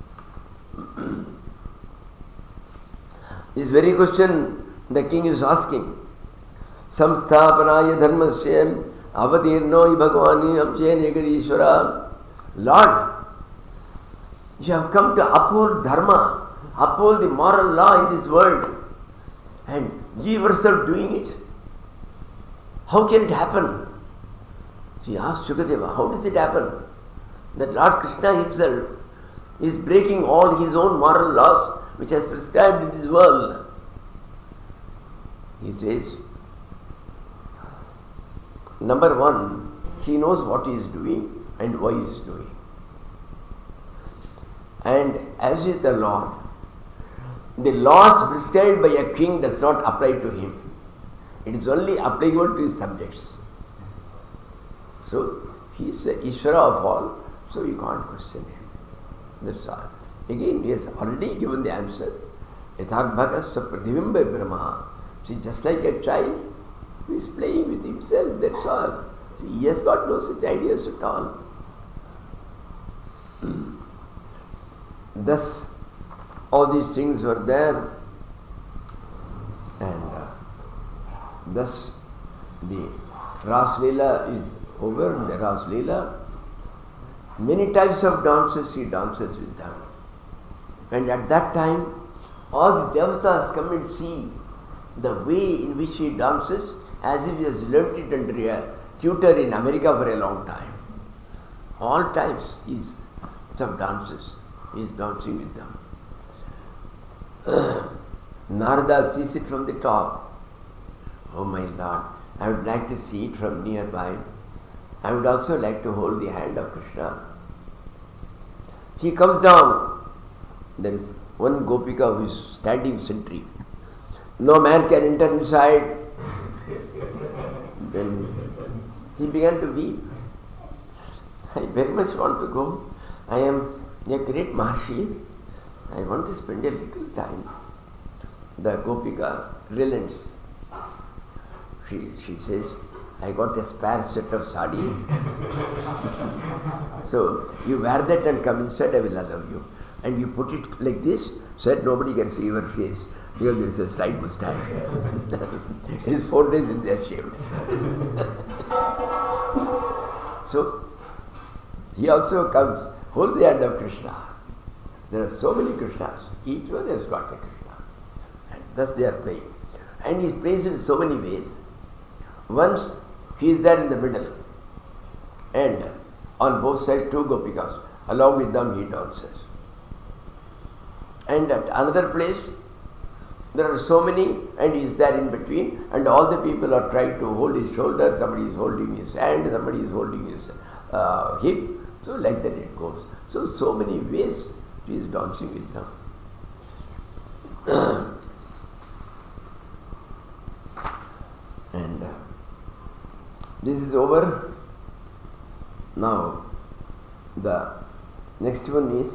This very question the king is asking. Samsthapanaya dharmasya avatirno bhagavani amche negadishvara. Lord, You have come to uphold dharma, uphold the moral law in this world, and you yourself doing it. How can it happen? She asked Shukadeva, how does it happen that Lord Krishna himself is breaking all his own moral laws which has prescribed in this world? He says, number one, he knows what he is doing and why he is doing. And as is the Lord, the laws prescribed by a king does not apply to him. It is only applicable to his subjects. So, he is the Ishvara of all, so you can't question him. That's all. Again, he has already given the answer. Yatharbhaka sapradhivimba brahma. See, just like a child, he is playing with himself, that's all. He has got no such ideas at all. Thus, all these things were there, and thus the Ras Leela is over. In the Ras Leela, many types of dances he dances with them. And at that time, all the devatas come and see the way in which he dances, as if he has learnt it under a tutor in America for a long time. All types of dances, he is dancing with them. Narada sees it from the top. Oh my Lord, I would like to see it from nearby. I would also like to hold the hand of Krishna. He comes down. There is one Gopika who is standing sentry. No man can enter inside. Then he began to weep. I very much want to go. I am a great Maharshi. I want to spend a little time. The Gopika relents. She says, I got a spare set of sari. So you wear that and come inside, I will allow you. And you put it like this so that nobody can see your face. Because there is a slight moustache. His 4 days will be shaved. So he also comes, holds the hand of Krishna. There are so many Krishnas. Each one has got a Krishna. And thus they are playing. And he plays in so many ways. Once he is there in the middle, and on both sides 2 Gopikas. Along with them he dances. And at another place, there are so many, and he is there in between, and all the people are trying to hold his shoulder. Somebody is holding his hand, somebody is holding his hip. So like that it goes. So many ways he is dancing with them. And this is over. Now the next one is,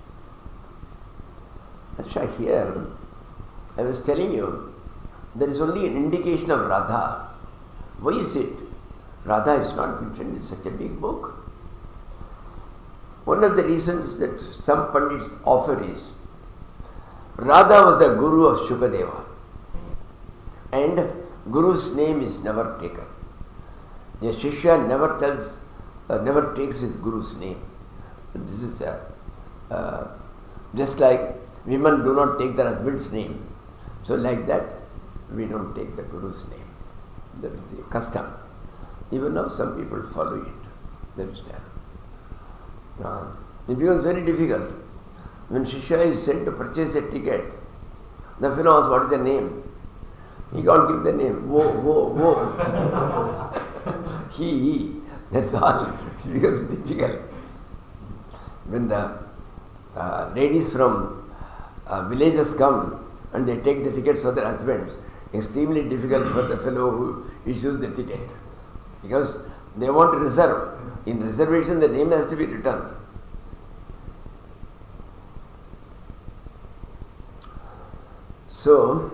Acha, here I was telling you, there is only an indication of Radha. Why is it? Radha is not mentioned in such a big book. One of the reasons that some Pandits offer is, Radha was the guru of Shukadeva, and Guru's name is never taken. The Shishya never takes his Guru's name. This is just like women do not take their husband's name. So like that, we don't take the Guru's name. That is the custom. Even now some people follow it. That is there. It becomes very difficult. When Shishya is sent to purchase a ticket, the fellow asks, what is the name? He can't give the name. Wo. He. That's all. It becomes difficult. When the ladies from villages come and they take the tickets for their husbands, extremely difficult for the fellow who issues the ticket. Because they want to reserve. In reservation, the name has to be written. So,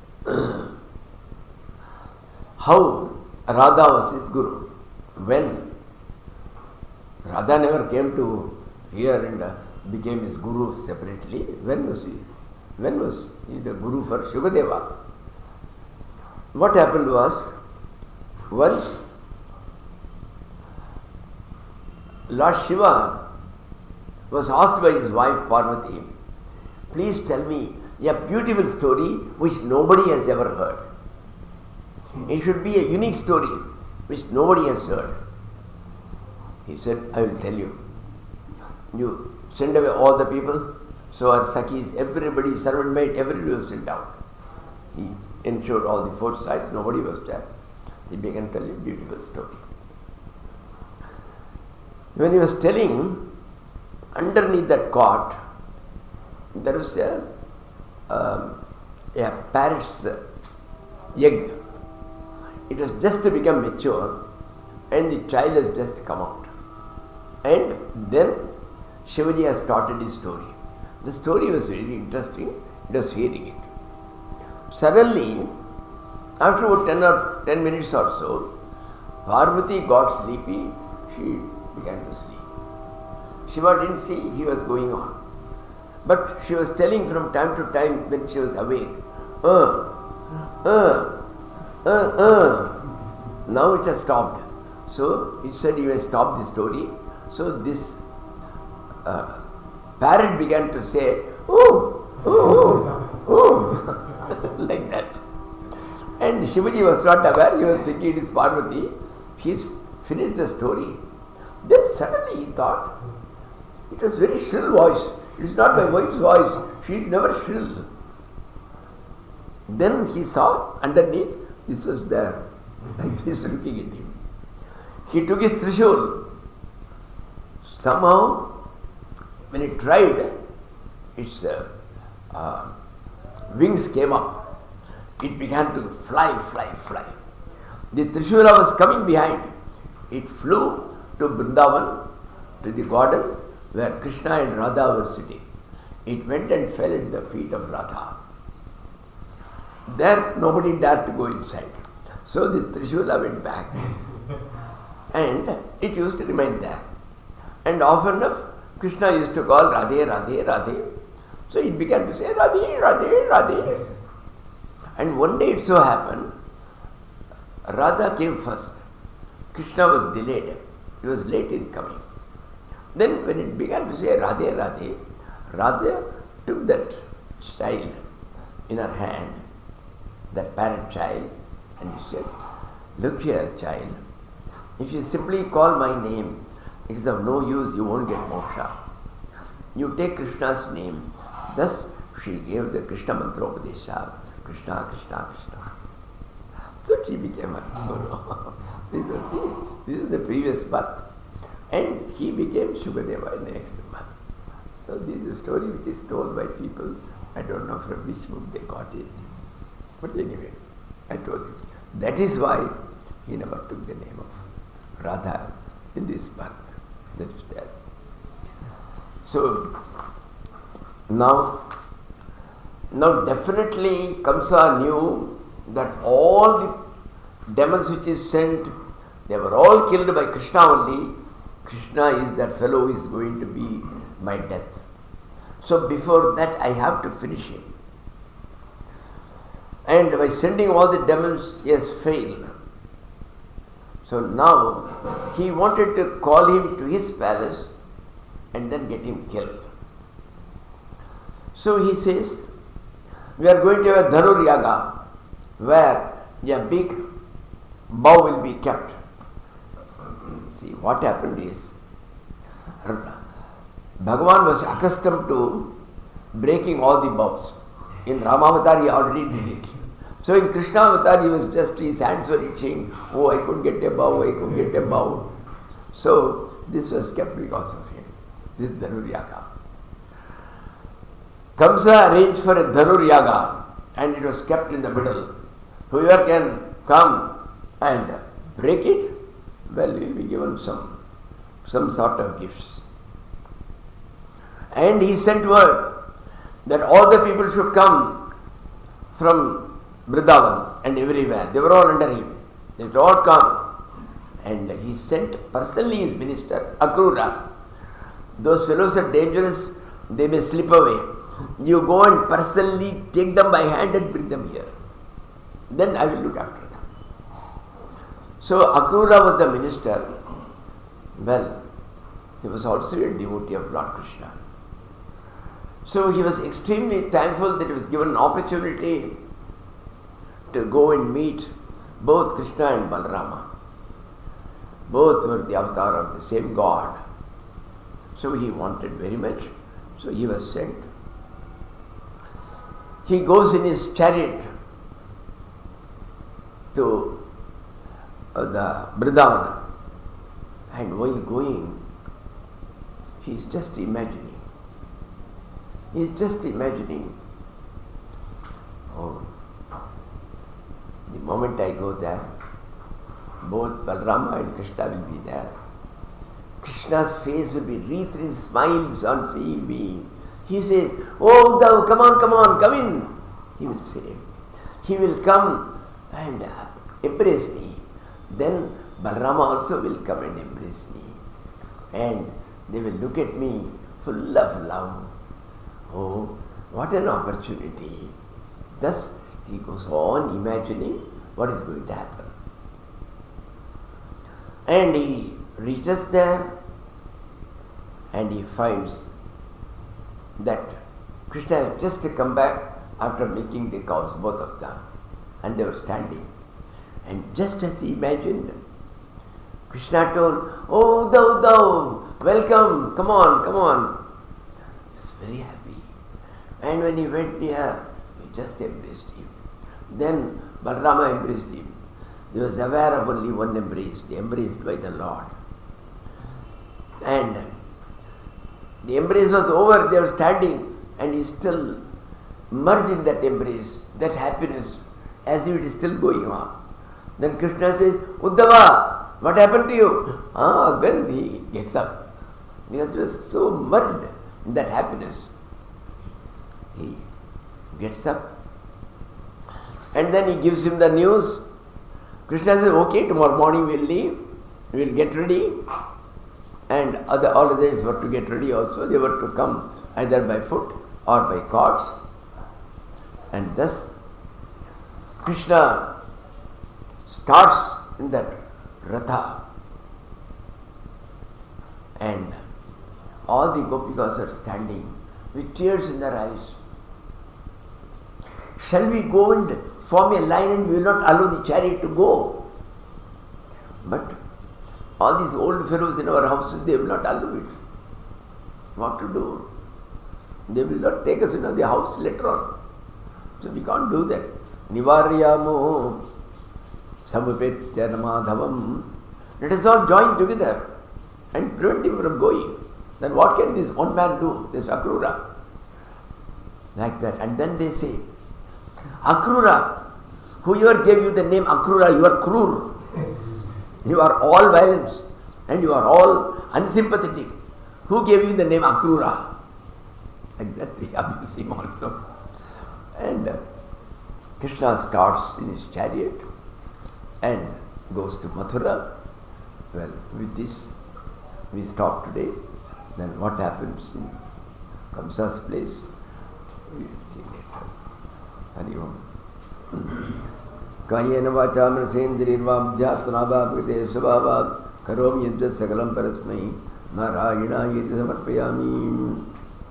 how Radha was his guru? When? Radha never came to here and became his guru separately. When was he? When was he the guru for Shukadeva? What happened was, once Lord Shiva was asked by his wife Parvati, please tell me a beautiful story which nobody has ever heard. It should be a unique story which nobody has heard. He said, I will tell you. You send away all the people. So our Sakhis, everybody, servant maid, everybody was sent out. He ensured all the four sides, nobody was there. He began to tell a beautiful story. When he was telling, underneath that cot, there was a parrot's egg. It was just to become mature and the child has just come out. And then Shivaji has started his story. The story was very interesting. It was hearing it. Suddenly, after about 10 minutes or so, Parvati got sleepy. She began to sleep. Shiva didn't see he was going on. But she was telling from time to time when she was awake, Now it has stopped. So he said he will stop the story. So this parrot began to say, like that. And Shivaji was not aware, he was thinking it is Parvati. He's finished the story. Then suddenly he thought, it was very shrill voice. It is not my wife's voice. She is never shrill. Then he saw underneath, this was there. Like this, looking at him. He took his trishul. Somehow, when he tried, its wings came up. It began to fly. The trishula was coming behind. It flew to Vrindavan, to the garden where Krishna and Radha were sitting. It went and fell at the feet of Radha. There nobody dared to go inside. So the trishula went back and it used to remain there. And often enough, Krishna used to call Radhe, Radhe, Radhe. So it began to say Radhe, Radhe, Radhe. And one day it so happened, Radha came first. Krishna was delayed. He was late in coming. Then when it began to say Radhe, Radhe, Radha took that child in her hand, that parent child, and he said, look here, child, if you simply call my name, it is of no use, you won't get moksha. You take Krishna's name. Thus she gave the Krishna mantra upadesha, Krishna, Krishna, Krishna. So she became a guru. This is the previous birth. And he became Shukadeva in the next month. So this is a story which is told by people. I don't know from which book they got it. But anyway, I told you. That is why he never took the name of Radha in this birth. That is there. So now definitely Kamsa knew that all the demons which is sent, they were all killed by Krishna only. Krishna is that fellow who is going to be my death. So before that I have to finish him. And by sending all the demons, he has failed. So now he wanted to call him to his palace and then get him killed. So he says, we are going to have a Dhanur Yaga where a big bow will be kept. See, what happened is, Bhagavan was accustomed to breaking all the bows. In Ramavatar he already did it. So in Krishna Avatar he was just, his hands were itching, I could get a bow. So this was kept because of him. This Dhanur Yaga. Kamsa arranged for a Dhanur Yaga and it was kept in the middle. Whoever can come and break it, well, will be given some sort of gifts. And he sent word that all the people should come from Vrindavan and everywhere. They were all under him. They should all come. And he sent personally his minister, Akrura. Those fellows are dangerous, they may slip away. You go and personally take them by hand and bring them here. Then I will look after them. So Akrura was the minister. Well, he was also a devotee of Lord Krishna. So he was extremely thankful that he was given an opportunity to go and meet both Krishna and Balarama. Both were the avatar of the same God. So he wanted very much. So he was sent. He goes in his chariot to the Vrindavana. And while going, he is just imagining. He is just imagining, oh, the moment I go there, both Balarama and Krishna will be there. Krishna's face will be wreathed in smiles on seeing me. He says, oh thou, come on, come in. He will say. He will come and embrace me. Then Balarama also will come and embrace me. And they will look at me full of love. Oh, what an opportunity. Thus he goes on imagining what is going to happen. And he reaches there and he finds that Krishna has just come back after milking the cows, both of them. And they were standing. And just as he imagined, Krishna told, oh thou, welcome, come on. He was very happy. And when he went near, he just embraced him. Then Balarama embraced him. He was aware of only one embrace, the embraced by the Lord. And the embrace was over, they were standing, and he still merged in that embrace, that happiness, as if it is still going on. Then Krishna says, Uddhava, what happened to you? Then he gets up. Because he was so merged in that happiness. He gets up. And then he gives him the news. Krishna says, okay, tomorrow morning we'll leave. We'll get ready. And all the others were to get ready also. They were to come either by foot or by carts. And thus Krishna starts in that Ratha. And all the Gopikas are standing with tears in their eyes. Shall we go and form a line and we will not allow the chariot to go? But all these old fellows in our houses, they will not allow it. What to do? They will not take us into the house later on. So we can't do that. Nivaryamo samupetya namadhavam. Let us all join together and prevent him from going. Then what can this one man do? This Akrura. Like that. And then they say, Akrura, whoever gave you the name Akrura, you are cruel. You are all violence and you are all unsympathetic. Who gave you the name Akrura? Like that they abuse him also. And Krishna starts in his chariot and goes to Mathura. Well, with this we stop today. Then what happens in Kamsa's place, we will see later. Hari Om. Kayena vacha mrasendrirva abhyatmanava prite svabhavat karom yajya sagalam parasmai narayana yeti samarpayami.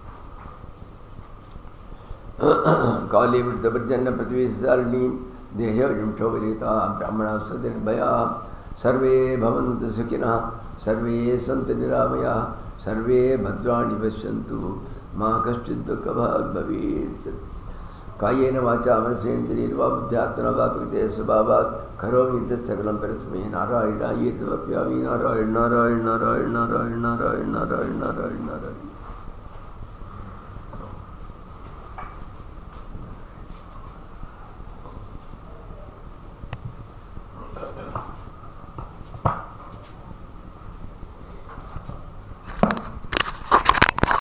Kali vrittavarjanna prathivisalini desha vimshovarita brahmana sadirbhaya sarve bhavantu sukhina sarve santu niramaya sarve bhadrani pasyantu ma kaschid dukkha bhag bhavet. Kayena vacha manasendrirva buddhyatmanava prite svabhavat karomi yajya sagalam parasmai narayana yeti samarpayami. Narayana Narayana Narayana Narayana Narayana Narayana Narayana Narayana.